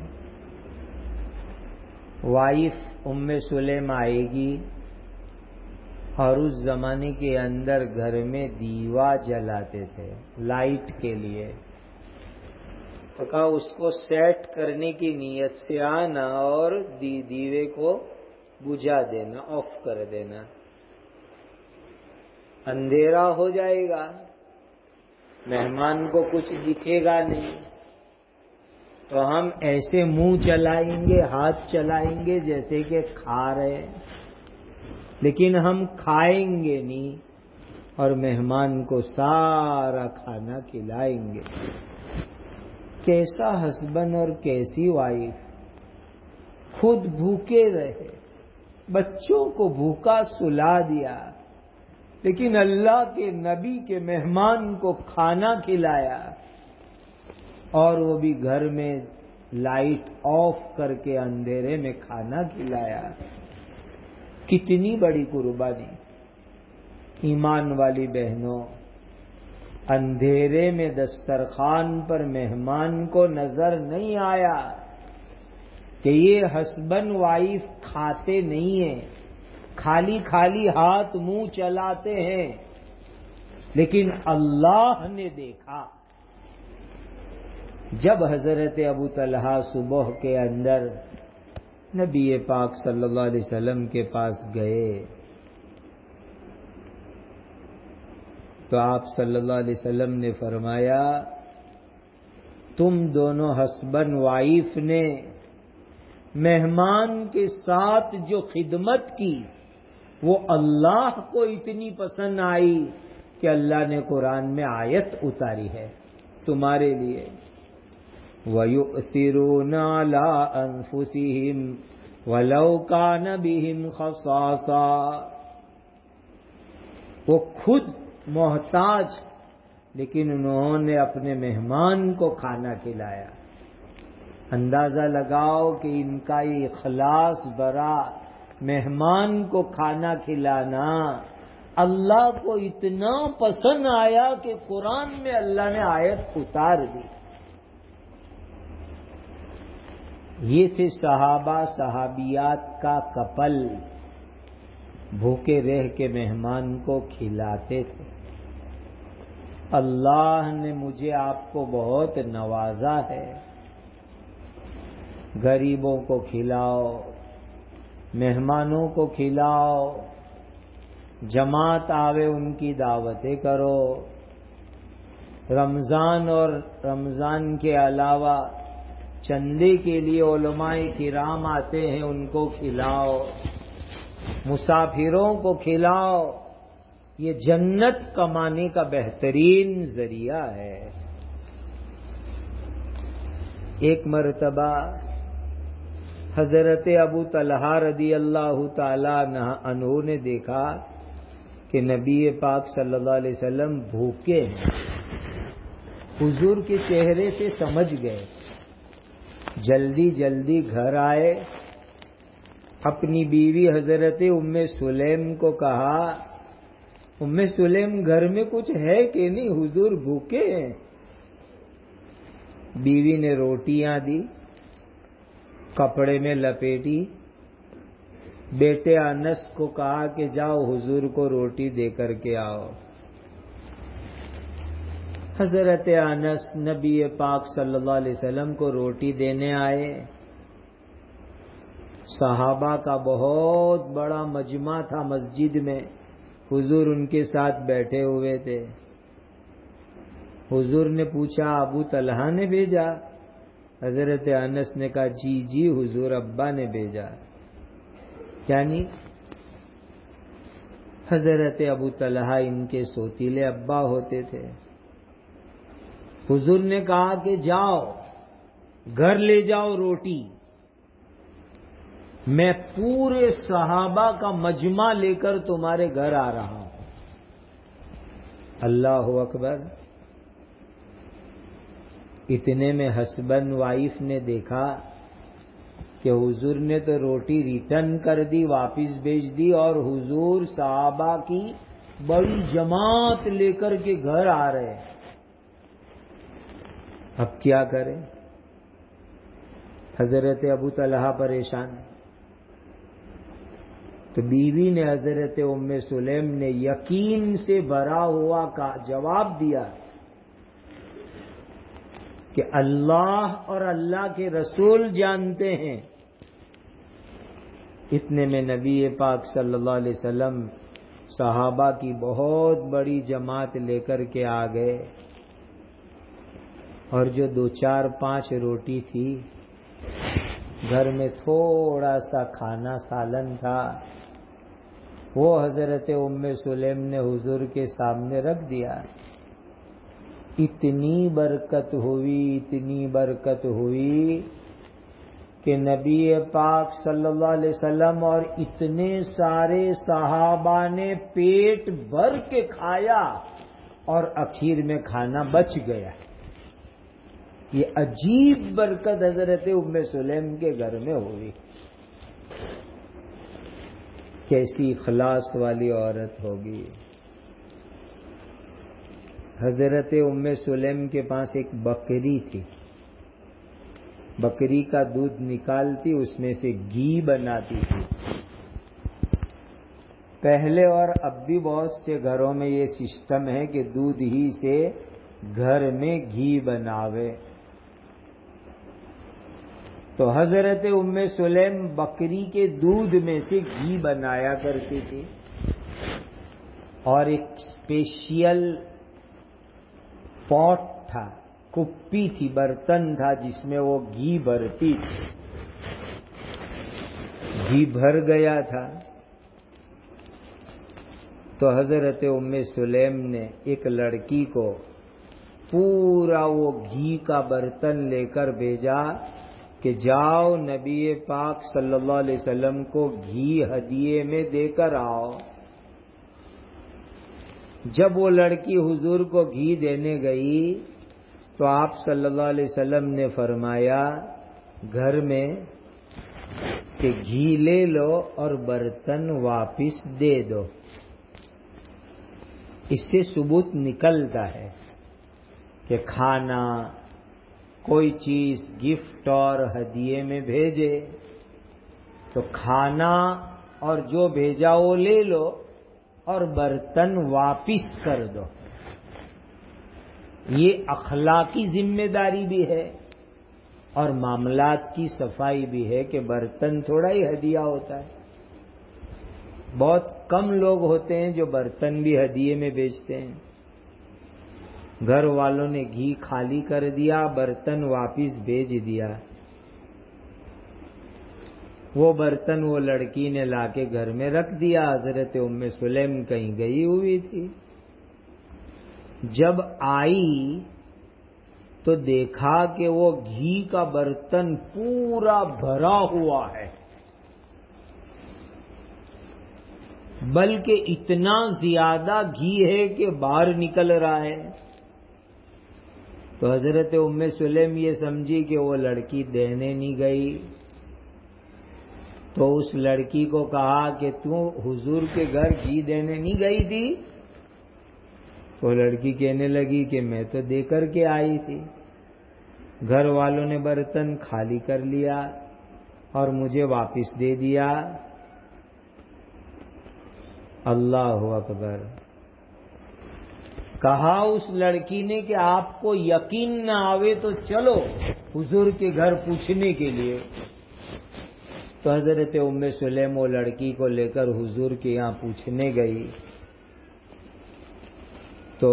وائف ام سلیم آئے گی اور اس زمانے کے اندر گھر میں دیوا جلاتے تھے لائٹ کے لیے، تو کہا اس کو سیٹ کرنے کی نیت سے آنا اور دی دیوے کو بجھا دینا، آف کر دینا، اندھیرا ہو جائے گا، مہمان کو کچھ دکھے گا نہیں، تو ہم ایسے منہ چلائیں گے، ہاتھ چلائیں گے جیسے کہ کھا رہے، لیکن ہم کھائیں گے نہیں اور مہمان کو سارا کھانا کھلائیں گے۔ کیسا ہسبینڈ اور کیسی وائف، خود بھوکے رہے، بچوں کو بھوکا سلا دیا، لیکن اللہ کے نبی کے مہمان کو کھانا کھلایا، اور وہ بھی گھر میں لائٹ آف کر کے اندھیرے میں کھانا کھلایا۔ کتنی بڑی قربانی! ایمان والی بہنوں، اندھیرے میں دسترخوان پر مہمان کو نظر نہیں آیا کہ یہ ہسبینڈ وائف کھاتے نہیں ہیں، خالی خالی ہاتھ منہ چلاتے ہیں، لیکن اللہ نے دیکھا۔ جب حضرت ابو طلحہ صبح کے اندر نبی پاک صلی اللہ علیہ وسلم کے پاس گئے تو آپ صلی اللہ علیہ وسلم نے فرمایا تم دونوں ہسبینڈ وائف نے مہمان کے ساتھ جو خدمت کی وہ اللہ کو اتنی پسند آئی کہ اللہ نے قرآن میں آیت اتاری ہے تمہارے لیے، وَيُؤْثِرُونَ عَلَىٰ أَنفُسِهِمْ وَلَوْ كَانَ بِهِمْ خَصَاصَةٌ، وہ خود محتاج لیکن انہوں نے اپنے مہمان کو کھانا کھلایا۔ اندازہ لگاؤ کہ ان کا یہ اخلاص برا مہمان کو کھانا کھلانا اللہ کو اتنا پسند آیا کہ قرآن میں اللہ نے آیت اتار دی۔ یہ تھے صحابہ صحابیات کا کپل، بھوکے رہ کے مہمان کو کھلاتے تھے۔ اللہ نے مجھے آپ کو بہت نوازا ہے، غریبوں کو کھلاؤ، مہمانوں کو کھلاؤ، جماعت آوے ان کی دعوتیں کرو، رمضان اور رمضان کے علاوہ چندے کے لیے علماء کرام آتے ہیں ان کو کھلاؤ، مسافروں کو کھلاؤ، یہ جنت کمانے کا بہترین ذریعہ ہے۔ ایک مرتبہ حضرت ابو طلحہ رضی اللہ تعالی عنہ نے دیکھا کہ نبی پاک صلی اللہ علیہ وسلم بھوکے ہیں، حضور کے چہرے سے سمجھ گئے، جلدی جلدی گھر آئے، اپنی بیوی حضرت ام سلیم کو کہا ام سلیم گھر میں کچھ ہے کہ نہیں، حضور بھوکے ہیں۔ بیوی نے روٹیاں دی، کپڑے میں لپیٹی، بیٹے انس کو کہا کہ جاؤ حضور کو روٹی دے کر کے آؤ۔ حضرت انس نبی پاک صلی اللہ علیہ وسلم کو روٹی دینے آئے، صحابہ کا بہت بڑا مجمع تھا مسجد میں، حضور ان کے ساتھ بیٹھے ہوئے تھے۔ حضور نے پوچھا ابو طلحہ نے بھیجا؟ حضرت انس نے کہا جی جی حضور ابا نے بھیجا، یعنی حضرت ابو طلحہ ان کے سوتیلے ابا ہوتے تھے۔ حضور نے کہا کہ جاؤ گھر لے جاؤ روٹی، میں پورے صحابہ کا مجمع لے کر تمہارے گھر آ رہا ہوں۔ اللہ اکبر۔ اتنے میں ہسبینڈ وائف نے دیکھا کہ حضور نے تو روٹی ریٹرن کر دی، واپس بھیج دی، اور حضور صحابہ کی بڑی جماعت لے کر کے گھر آ رہے۔ اب کیا کریں؟ حضرت ابو طلحہ پریشان، تو بیوی نے حضرت ام سلیم نے یقین سے بھرا ہوا کا جواب دیا کہ اللہ اور اللہ کے رسول جانتے ہیں۔ اتنے میں نبی پاک صلی اللہ علیہ وسلم صحابہ کی بہت بڑی جماعت لے کر کے آ گئے، اور جو دو چار پانچ روٹی تھی، گھر میں تھوڑا سا کھانا سالن تھا، وہ حضرت ام سلیم نے حضور کے سامنے رکھ دیا۔ اتنی برکت ہوئی، اتنی برکت ہوئی کہ نبی پاک صلی اللہ علیہ وسلم اور اتنے سارے صحابہ نے پیٹ بھر کے کھایا، اور اخیر میں کھانا بچ گیا۔ یہ عجیب برکت حضرت ام سلیم کے گھر میں ہوئی۔ کیسی اخلاص والی عورت ہوگی۔ حضرت ام سلیم کے پاس ایک بکری تھی، بکری کا دودھ نکالتی، اس میں سے گھی بناتی تھی۔ پہلے اور اب بھی بہت سے گھروں میں یہ سسٹم ہے کہ دودھ ہی سے گھر میں گھی بناوے۔ تو حضرت ام سلیم بکری کے دودھ میں سے گھی بنایا کرتی تھی، اور ایک اسپیشل پاٹ تھا، کپی تھی، برتن تھا جس میں وہ گھی بھرتی تھی۔ گھی بھر گیا تھا تو حضرت ام سلیم نے ایک لڑکی کو پورا وہ گھی کا برتن لے کر بھیجا کہ جاؤ نبی پاک صلی اللہ علیہ وسلم کو گھی ہدیے میں دے کر آؤ۔ جب وہ لڑکی حضور کو گھی دینے گئی تو آپ صلی اللہ علیہ وسلم نے فرمایا گھر میں کہ گھی لے لو اور برتن واپس دے دو۔ اس سے ثبوت نکلتا ہے کہ کھانا کوئی چیز گفٹ اور ہدیے میں بھیجے تو کھانا اور جو بھیجا وہ لے لو اور برتن واپس کر دو۔ یہ اخلاقی ذمہ داری بھی ہے اور معاملات کی صفائی بھی ہے کہ برتن تھوڑا ہی ہدیہ ہوتا ہے۔ بہت کم لوگ ہوتے ہیں جو برتن بھی ہدیے میں بیچتے ہیں۔ گھر والوں نے گھی خالی کر دیا، برتن واپس بھیج دیا۔ وہ برتن وہ لڑکی نے لا کے گھر میں رکھ دیا۔ حضرت ام سلیم کہیں گئی ہوئی تھی، جب آئی تو دیکھا کہ وہ گھی کا برتن پورا بھرا ہوا ہے، بلکہ اتنا زیادہ گھی ہے کہ باہر نکل رہا ہے۔ تو حضرت ام سلیم یہ سمجھی کہ وہ لڑکی دینے نہیں گئی، تو اس لڑکی کو کہا کہ تو حضور کے گھر گھی دینے نہیں گئی تھی؟ تو لڑکی کہنے لگی کہ میں تو دے کر کے آئی تھی، گھر والوں نے برتن خالی کر لیا اور مجھے واپس دے دیا۔ اللہ اکبر۔ کہا اس لڑکی نے کہ آپ کو یقین نہ آوے تو چلو حضور کے گھر پوچھنے کے لیے۔ تو حضرت ام سلیم وہ لڑکی کو لے کر حضور کے یہاں پوچھنے گئی تو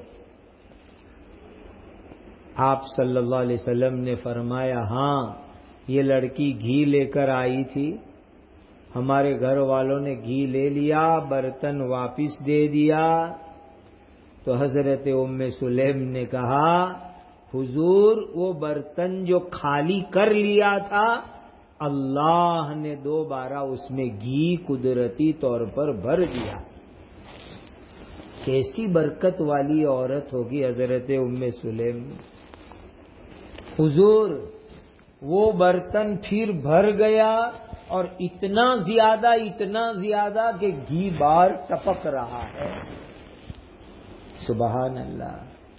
آپ صلی اللہ علیہ وسلم نے فرمایا ہاں یہ لڑکی گھی لے کر آئی تھی، ہمارے گھر والوں نے گھی لے لیا، برتن واپس دے دیا۔ تو حضرت ام سلیم نے کہا حضور وہ برتن جو خالی کر لیا تھا اللہ نے دوبارہ اس میں گھی قدرتی طور پر بھر دیا۔ کیسی برکت والی عورت ہوگی حضرت ام سلیم۔ حضور وہ برتن پھر بھر گیا اور اتنا زیادہ اتنا زیادہ کہ گھی بار ٹپک رہا ہے۔ سبحان اللہ،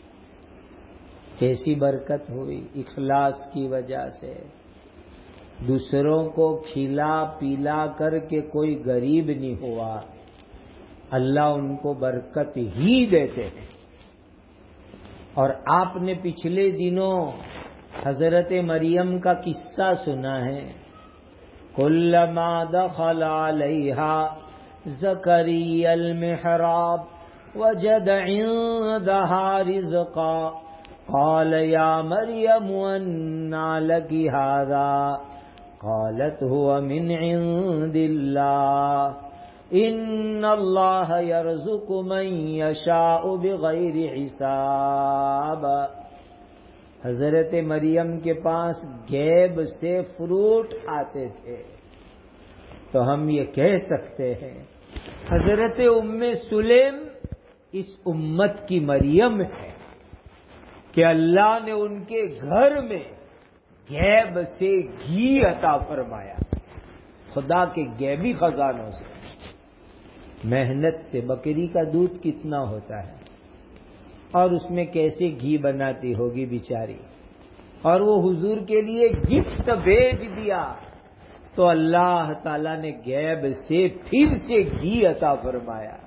کیسی برکت ہوئی اخلاص کی وجہ سے۔ دوسروں کو کھلا پیلا کر کے کوئی غریب نہیں ہوا، اللہ ان کو برکت ہی دیتے ہیں۔ اور آپ نے پچھلے دنوں حضرت مریم کا قصہ سنا ہے، کلما دخل علیہا زکریا المحراب وجد عندها رزقا قال یا مریم انى لك هذا قالت هو من عند الله ان الله يرزق من يشاء بغیر حساب۔ حضرت مریم کے پاس غیب سے فروٹ آتے تھے، تو ہم یہ کہہ سکتے ہیں حضرت ام سلیم اس امت کی مریم ہے کہ اللہ نے ان کے گھر میں غیب سے گھی عطا فرمایا، خدا کے غیبی خزانوں سے۔ محنت سے بکری کا دودھ کتنا ہوتا ہے اور اس میں کیسے گھی بناتی ہوگی بیچاری، اور وہ حضور کے لیے گفٹ بھیج دیا تو اللہ تعالی نے غیب سے پھر سے گھی عطا فرمایا۔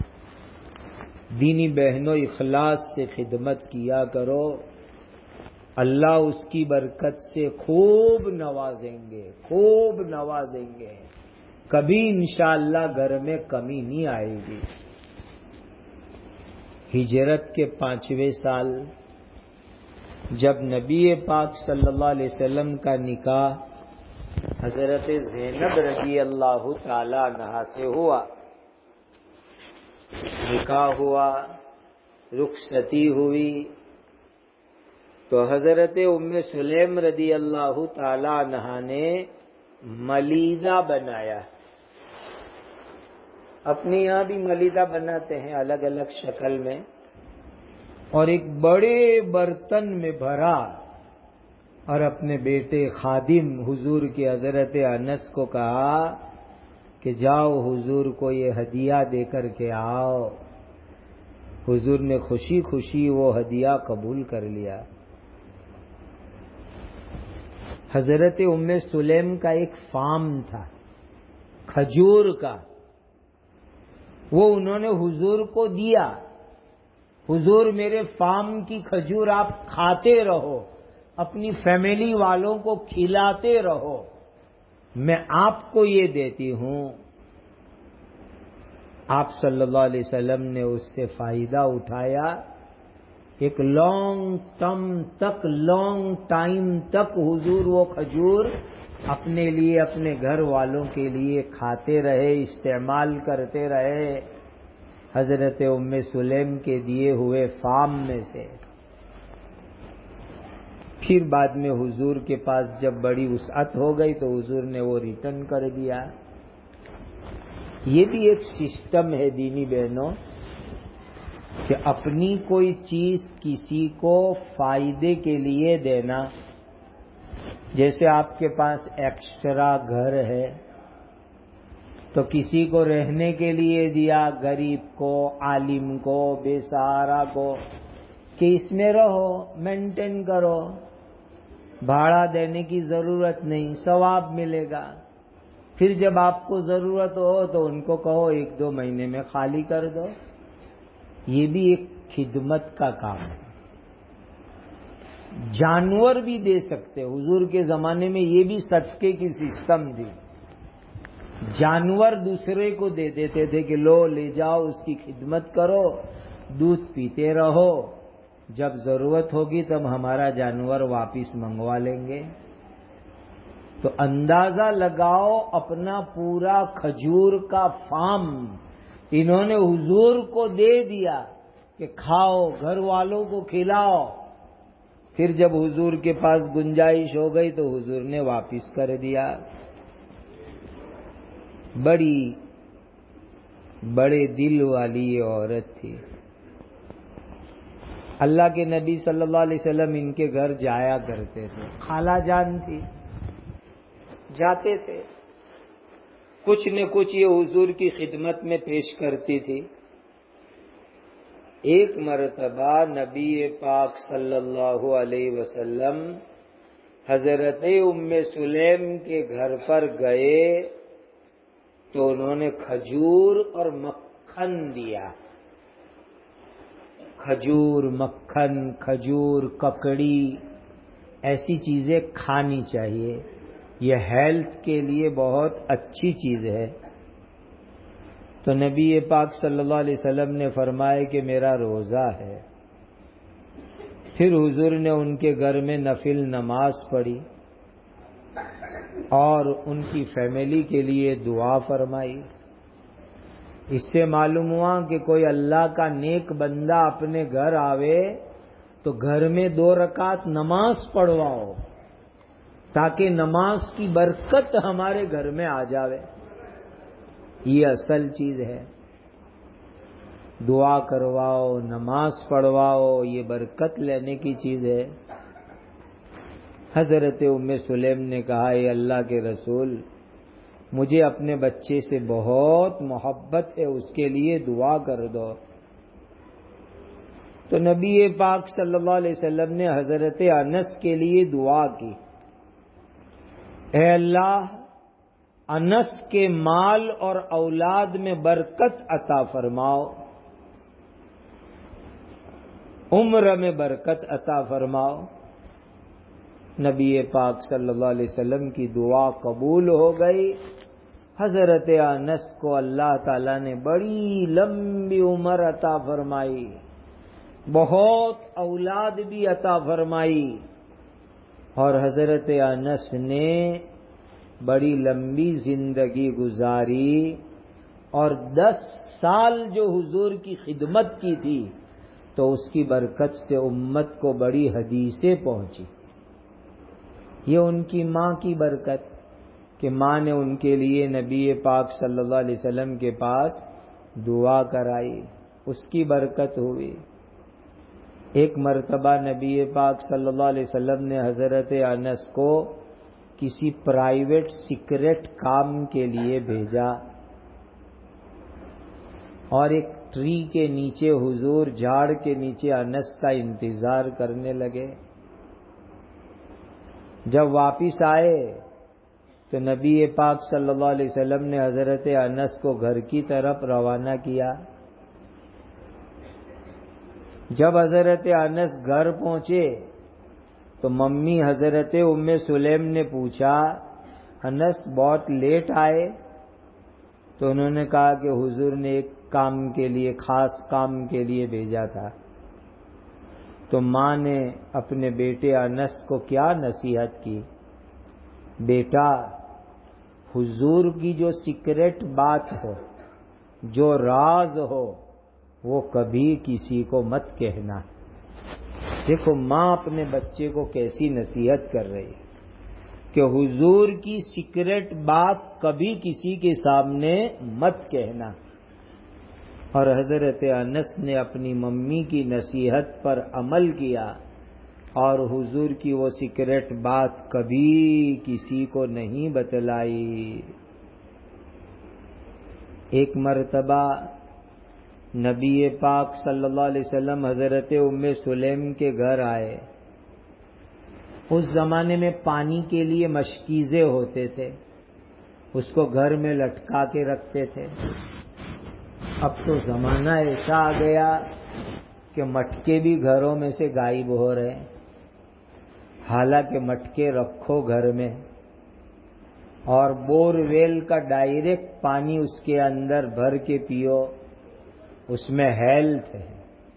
دینی بہنوں اخلاص سے خدمت کیا کرو، اللہ اس کی برکت سے خوب نوازیں گے، خوب نوازیں گے، کبھی انشاءاللہ گھر میں کمی نہیں آئے گی۔ ہجرت کے پانچویں سال جب نبی پاک صلی اللہ علیہ وسلم کا نکاح حضرت زینب رضی اللہ تعالی عنہا سے ہوا، نکاح ہوا، رخصتی ہوئی، تو حضرت ام سلیم رضی اللہ تعالی عنہا نے ملیدہ بنایا۔ اپنے یہاں بھی ملیدہ بناتے ہیں الگ الگ شکل میں، اور ایک بڑے برتن میں بھرا اور اپنے بیٹے خادم حضور کے حضرت انس کو کہا کہ جاؤ حضور کو یہ ہدیہ دے کر کے آؤ۔ حضور نے خوشی خوشی وہ ہدیہ قبول کر لیا۔ حضرت ام سلیم کا ایک فارم تھا کھجور کا، وہ انہوں نے حضور کو دیا، حضور میرے فارم کی کھجور آپ کھاتے رہو، اپنی فیملی والوں کو کھلاتے رہو، میں آپ کو یہ دیتی ہوں۔ آپ صلی اللہ علیہ وسلم نے اس سے فائدہ اٹھایا، ایک لانگ ٹرم تک لانگ ٹائم تک حضور وہ کھجور اپنے لیے اپنے گھر والوں کے لیے کھاتے رہے، استعمال کرتے رہے، حضرت ام سلیم کے دیے ہوئے فارم میں سے۔ پھر بعد میں حضور کے پاس جب بڑی وسعت ہو گئی تو حضور نے وہ ریٹرن کر دیا۔ یہ بھی ایک سسٹم ہے دینی بہنوں کہ اپنی کوئی چیز کسی کو فائدے کے لیے دینا۔ جیسے آپ کے پاس ایکسٹرا گھر ہے تو کسی کو رہنے کے لیے دیا، غریب کو، عالم کو، بے سہارا کو، کہ اس میں رہو، مینٹین کرو، بھاڑا دینے کی ضرورت نہیں، ثواب ملے گا۔ پھر جب آپ کو ضرورت ہو تو ان کو کہو ایک دو مہینے میں خالی کر دو۔ یہ بھی ایک خدمت کا کام ہے۔ جانور بھی دے سکتے، حضور کے زمانے میں یہ بھی صدقے کی سسٹم تھی، جانور دوسرے کو دے دیتے تھے کہ لو لے جاؤ اس کی خدمت کرو، دودھ پیتے رہو، جب ضرورت ہوگی تب ہمارا جانور واپس منگوا لیں گے۔ تو اندازہ لگاؤ اپنا پورا کھجور کا فارم انہوں نے حضور کو دے دیا کہ کھاؤ، گھر والوں کو کھلاؤ۔ پھر جب حضور کے پاس گنجائش ہو گئی تو حضور نے واپس کر دیا۔ بڑی بڑے دل والی یہ عورت تھی۔ اللہ کے نبی صلی اللہ علیہ وسلم ان کے گھر جایا کرتے تھے، خالہ جان تھی، جاتے تھے، کچھ نہ کچھ یہ حضور کی خدمت میں پیش کرتی تھی۔ ایک مرتبہ نبی پاک صلی اللہ علیہ وسلم حضرت ام سلیم کے گھر پر گئے تو انہوں نے کھجور اور مکھن دیا۔ کھجور، مکھن، کھجور، ککڑی، ایسی چیزیں کھانی چاہیے، یہ ہیلتھ کے لیے بہت اچھی چیز ہے۔ تو نبی پاک صلی اللہ علیہ وسلم نے فرمایا کہ میرا روزہ ہے۔ پھر حضور نے ان کے گھر میں نفل نماز پڑھی اور ان کی فیملی کے لیے دعا فرمائی۔ اس سے معلوم ہوا کہ کوئی اللہ کا نیک بندہ اپنے گھر آوے تو گھر میں دو رکعت نماز پڑھواؤ تاکہ نماز کی برکت ہمارے گھر میں آ جاوے۔ یہ اصل چیز ہے، دعا کرواؤ، نماز پڑھواؤ، یہ برکت لینے کی چیز ہے۔ حضرت ام سلیم نے کہا اے اللہ کے رسول، مجھے اپنے بچے سے بہت محبت ہے، اس کے لیے دعا کر دو۔ تو نبی پاک صلی اللہ علیہ وسلم نے حضرت انس کے لیے دعا کی، اے اللہ انس کے مال اور اولاد میں برکت عطا فرماؤ، عمر میں برکت عطا فرماؤ۔ نبی پاک صلی اللہ علیہ وسلم کی دعا قبول ہو گئی۔ حضرت انس کو اللہ تعالیٰ نے بڑی لمبی عمر عطا فرمائی، بہت اولاد بھی عطا فرمائی، اور حضرت انس نے بڑی لمبی زندگی گزاری، اور دس سال جو حضور کی خدمت کی تھی تو اس کی برکت سے امت کو بڑی حدیثیں پہنچی۔ یہ ان کی ماں کی برکت کہ ماں نے ان کے لیے نبی پاک صلی اللہ علیہ وسلم کے پاس دعا کرائی، اس کی برکت ہوئی۔ ایک مرتبہ نبی پاک صلی اللہ علیہ وسلم نے حضرت انس کو کسی پرائیویٹ سیکرٹ کام کے لیے بھیجا، اور ایک ٹری کے نیچے حضور جھاڑ کے نیچے انس کا انتظار کرنے لگے۔ جب واپس آئے تو نبی پاک صلی اللہ علیہ وسلم نے حضرت انس کو گھر کی طرف روانہ کیا۔ جب حضرت انس گھر پہنچے تو ممی حضرت ام سلیم نے پوچھا انس بہت لیٹ آئے؟ تو انہوں نے کہا کہ حضور نے ایک کام کے لیے، خاص کام کے لیے بھیجا تھا۔ تو ماں نے اپنے بیٹے انس کو کیا نصیحت کی، بیٹا حضور کی جو سیکرٹ بات ہو، جو راز ہو، وہ کبھی کسی کو مت کہنا۔ دیکھو ماں اپنے بچے کو کیسی نصیحت کر رہی ہے کہ حضور کی سیکرٹ بات کبھی کسی کے سامنے مت کہنا، اور حضرت انس نے اپنی ممی کی نصیحت پر عمل کیا اور حضور کی وہ سیکرٹ بات کبھی کسی کو نہیں بتلائی۔ ایک مرتبہ نبی پاک صلی اللہ علیہ وسلم حضرت ام سلیم کے گھر آئے۔ اس زمانے میں پانی کے لیے مشکیزے ہوتے تھے، اس کو گھر میں لٹکا کے رکھتے تھے۔ اب تو زمانہ ایسا آ گیا کہ مٹکے بھی گھروں میں سے غائب ہو رہے ہیں، حالانکہ مٹکے رکھو گھر میں۔ اور بور ویل کا ڈائریکٹ پانی اس کے اندر بھر کے پیو، اس میں ہیلتھ ہے۔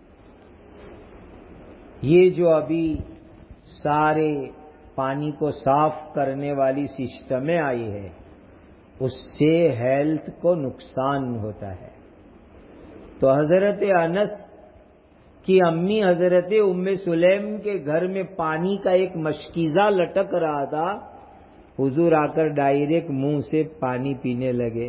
یہ جو ابھی سارے پانی کو صاف کرنے والی سسٹمیں آئی ہے، اس سے ہیلتھ کو نقصان ہوتا ہے۔ تو حضرت انس کی امی حضرت ام سلیم کے گھر میں پانی کا ایک مشکیزہ لٹک رہا تھا، حضور آ کر ڈائریکٹ منہ سے پانی پینے لگے۔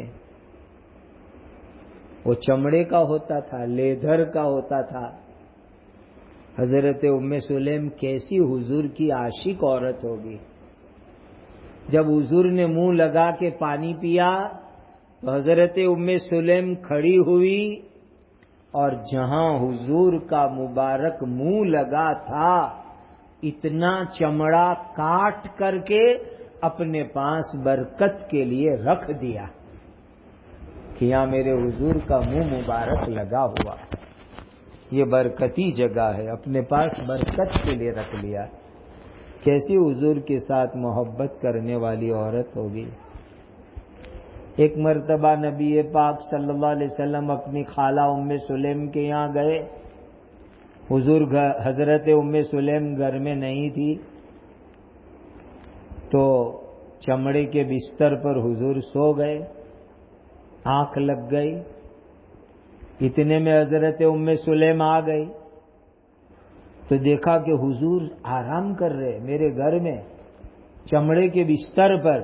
وہ چمڑے کا ہوتا تھا، لیدر کا ہوتا تھا۔ حضرت ام سلیم کیسی حضور کی عاشق عورت ہوگی، جب حضور نے منہ لگا کے پانی پیا تو حضرت ام سلیم کھڑی ہوئی اور جہاں حضور کا مبارک منہ لگا تھا اتنا چمڑا کاٹ کر کے اپنے پاس برکت کے لیے رکھ دیا کہ یہاں میرے حضور کا منہ مبارک لگا ہوا، یہ برکتی جگہ ہے، اپنے پاس برکت کے لیے رکھ لیا۔ کیسی حضور کے ساتھ محبت کرنے والی عورت ہوگی۔ ایک مرتبہ نبی پاک صلی اللہ علیہ وسلم اپنی خالہ ام سلیم کے یہاں گئے، حضور حضرت ام سلیم گھر میں نہیں تھی، تو چمڑے کے بستر پر حضور سو گئے، آنکھ لگ گئی، اتنے میں حضرت ام سلیم آ گئی تو دیکھا کہ حضور آرام کر رہے میرے گھر میں چمڑے کے بستر پر،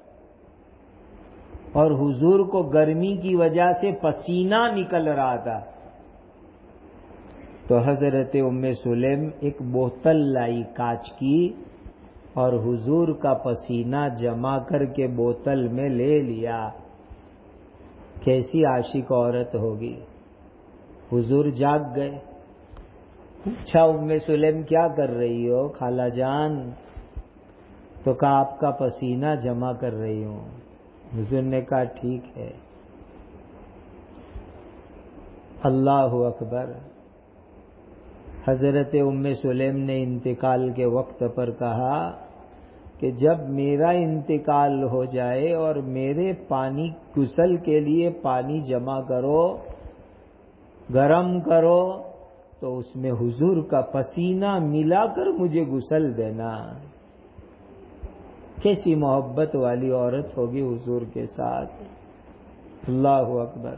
اور حضور کو گرمی کی وجہ سے پسینہ نکل رہا تھا۔ تو حضرت ام سلیم ایک بوتل لائی کانچ کی اور حضور کا پسینہ جمع کر کے بوتل میں لے لیا۔ کیسی عاشق عورت ہوگی۔ حضور جاگ گئے، پوچھا ام سلیم کیا کر رہی ہو خالہ جان؟ تو کہا آپ کا پسینہ جمع کر رہی ہوں۔ حضور نے کہا ٹھیک ہے۔ اللہ اکبر۔ حضرت ام سلیم نے انتقال کے وقت پر کہا کہ جب میرا انتقال ہو جائے اور میرے پانی غسل کے لیے پانی جمع کرو، گرم کرو، تو اس میں حضور کا پسینہ ملا کر مجھے غسل دینا۔ کیسی محبت والی عورت ہوگی حضور کے ساتھ۔ اللہ اکبر۔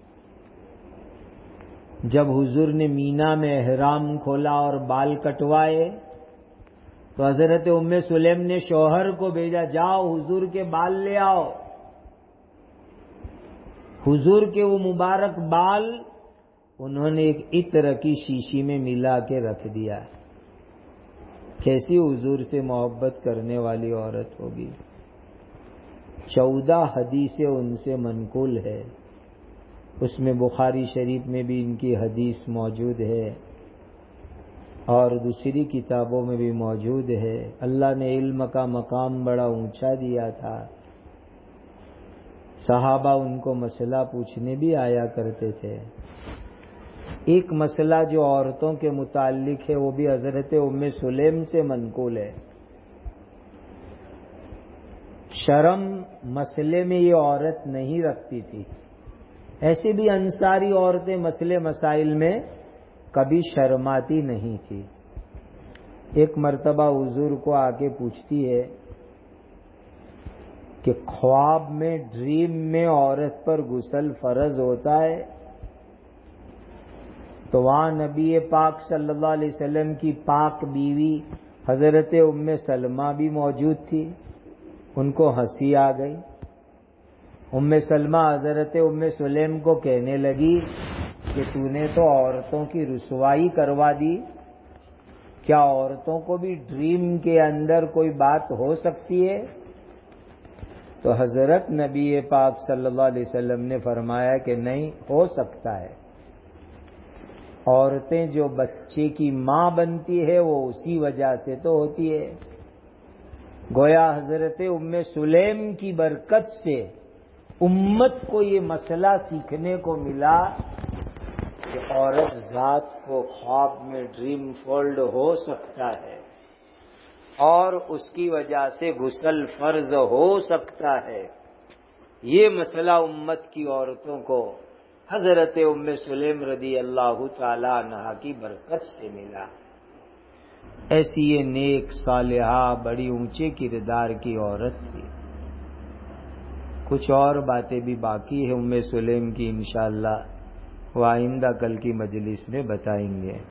جب حضور نے مینا میں احرام کھولا اور بال کٹوائے تو حضرت ام سلیم نے شوہر کو بھیجا، جاؤ حضور کے بال لے آؤ۔ حضور کے وہ مبارک بال انہوں نے ایک عطر کی شیشی میں ملا کے رکھ دیا۔ کیسی حضور سے محبت کرنے والی عورت ہوگی۔ چودہ حدیثیں ان سے منقول ہے، اس میں بخاری شریف میں بھی ان کی حدیث موجود ہے اور دوسری کتابوں میں بھی موجود ہے۔ اللہ نے علم کا مقام بڑا اونچا دیا تھا، صحابہ ان کو مسئلہ پوچھنے بھی آیا کرتے تھے۔ ایک مسئلہ جو عورتوں کے متعلق ہے وہ بھی حضرت ام سلیم سے منقول ہے۔ شرم مسئلے میں یہ عورت نہیں رکھتی تھی، ایسے بھی انصاری عورتیں مسئلے مسائل میں کبھی شرماتی نہیں تھی۔ ایک مرتبہ حضور کو آ کے پوچھتی ہے کہ خواب میں ڈریم میں عورت پر غسل فرض ہوتا ہے؟ تو وہاں نبی پاک صلی اللہ علیہ وسلم کی پاک بیوی حضرت ام سلمہ بھی موجود تھی، ان کو ہنسی آ گئی۔ ام سلمہ حضرت ام سلیم کو کہنے لگی کہ تو نے تو عورتوں کی رسوائی کروا دی، کیا عورتوں کو بھی ڈریم کے اندر کوئی بات ہو سکتی ہے؟ تو حضرت نبی پاک صلی اللہ علیہ وسلم نے فرمایا کہ نہیں، ہو سکتا ہے۔ عورتیں جو بچے کی ماں بنتی ہے وہ اسی وجہ سے تو ہوتی ہے۔ گویا حضرت ام سلیم کی برکت سے امت کو یہ مسئلہ سیکھنے کو ملا کہ عورت ذات کو خواب میں ڈریم فولڈ ہو سکتا ہے۔ اور اس کی وجہ سے غسل فرض ہو سکتا ہے۔ یہ مسئلہ امت کی عورتوں کو حضرت ام سلیم رضی اللہ تعالی عنہا کی برکت سے ملا۔ ایسی یہ نیک صالحہ بڑی اونچے کردار کی عورت تھی۔ کچھ اور باتیں بھی باقی ہے ام سلیم کی، انشاءاللہ وہ آئندہ کل کی مجلس میں بتائیں گے۔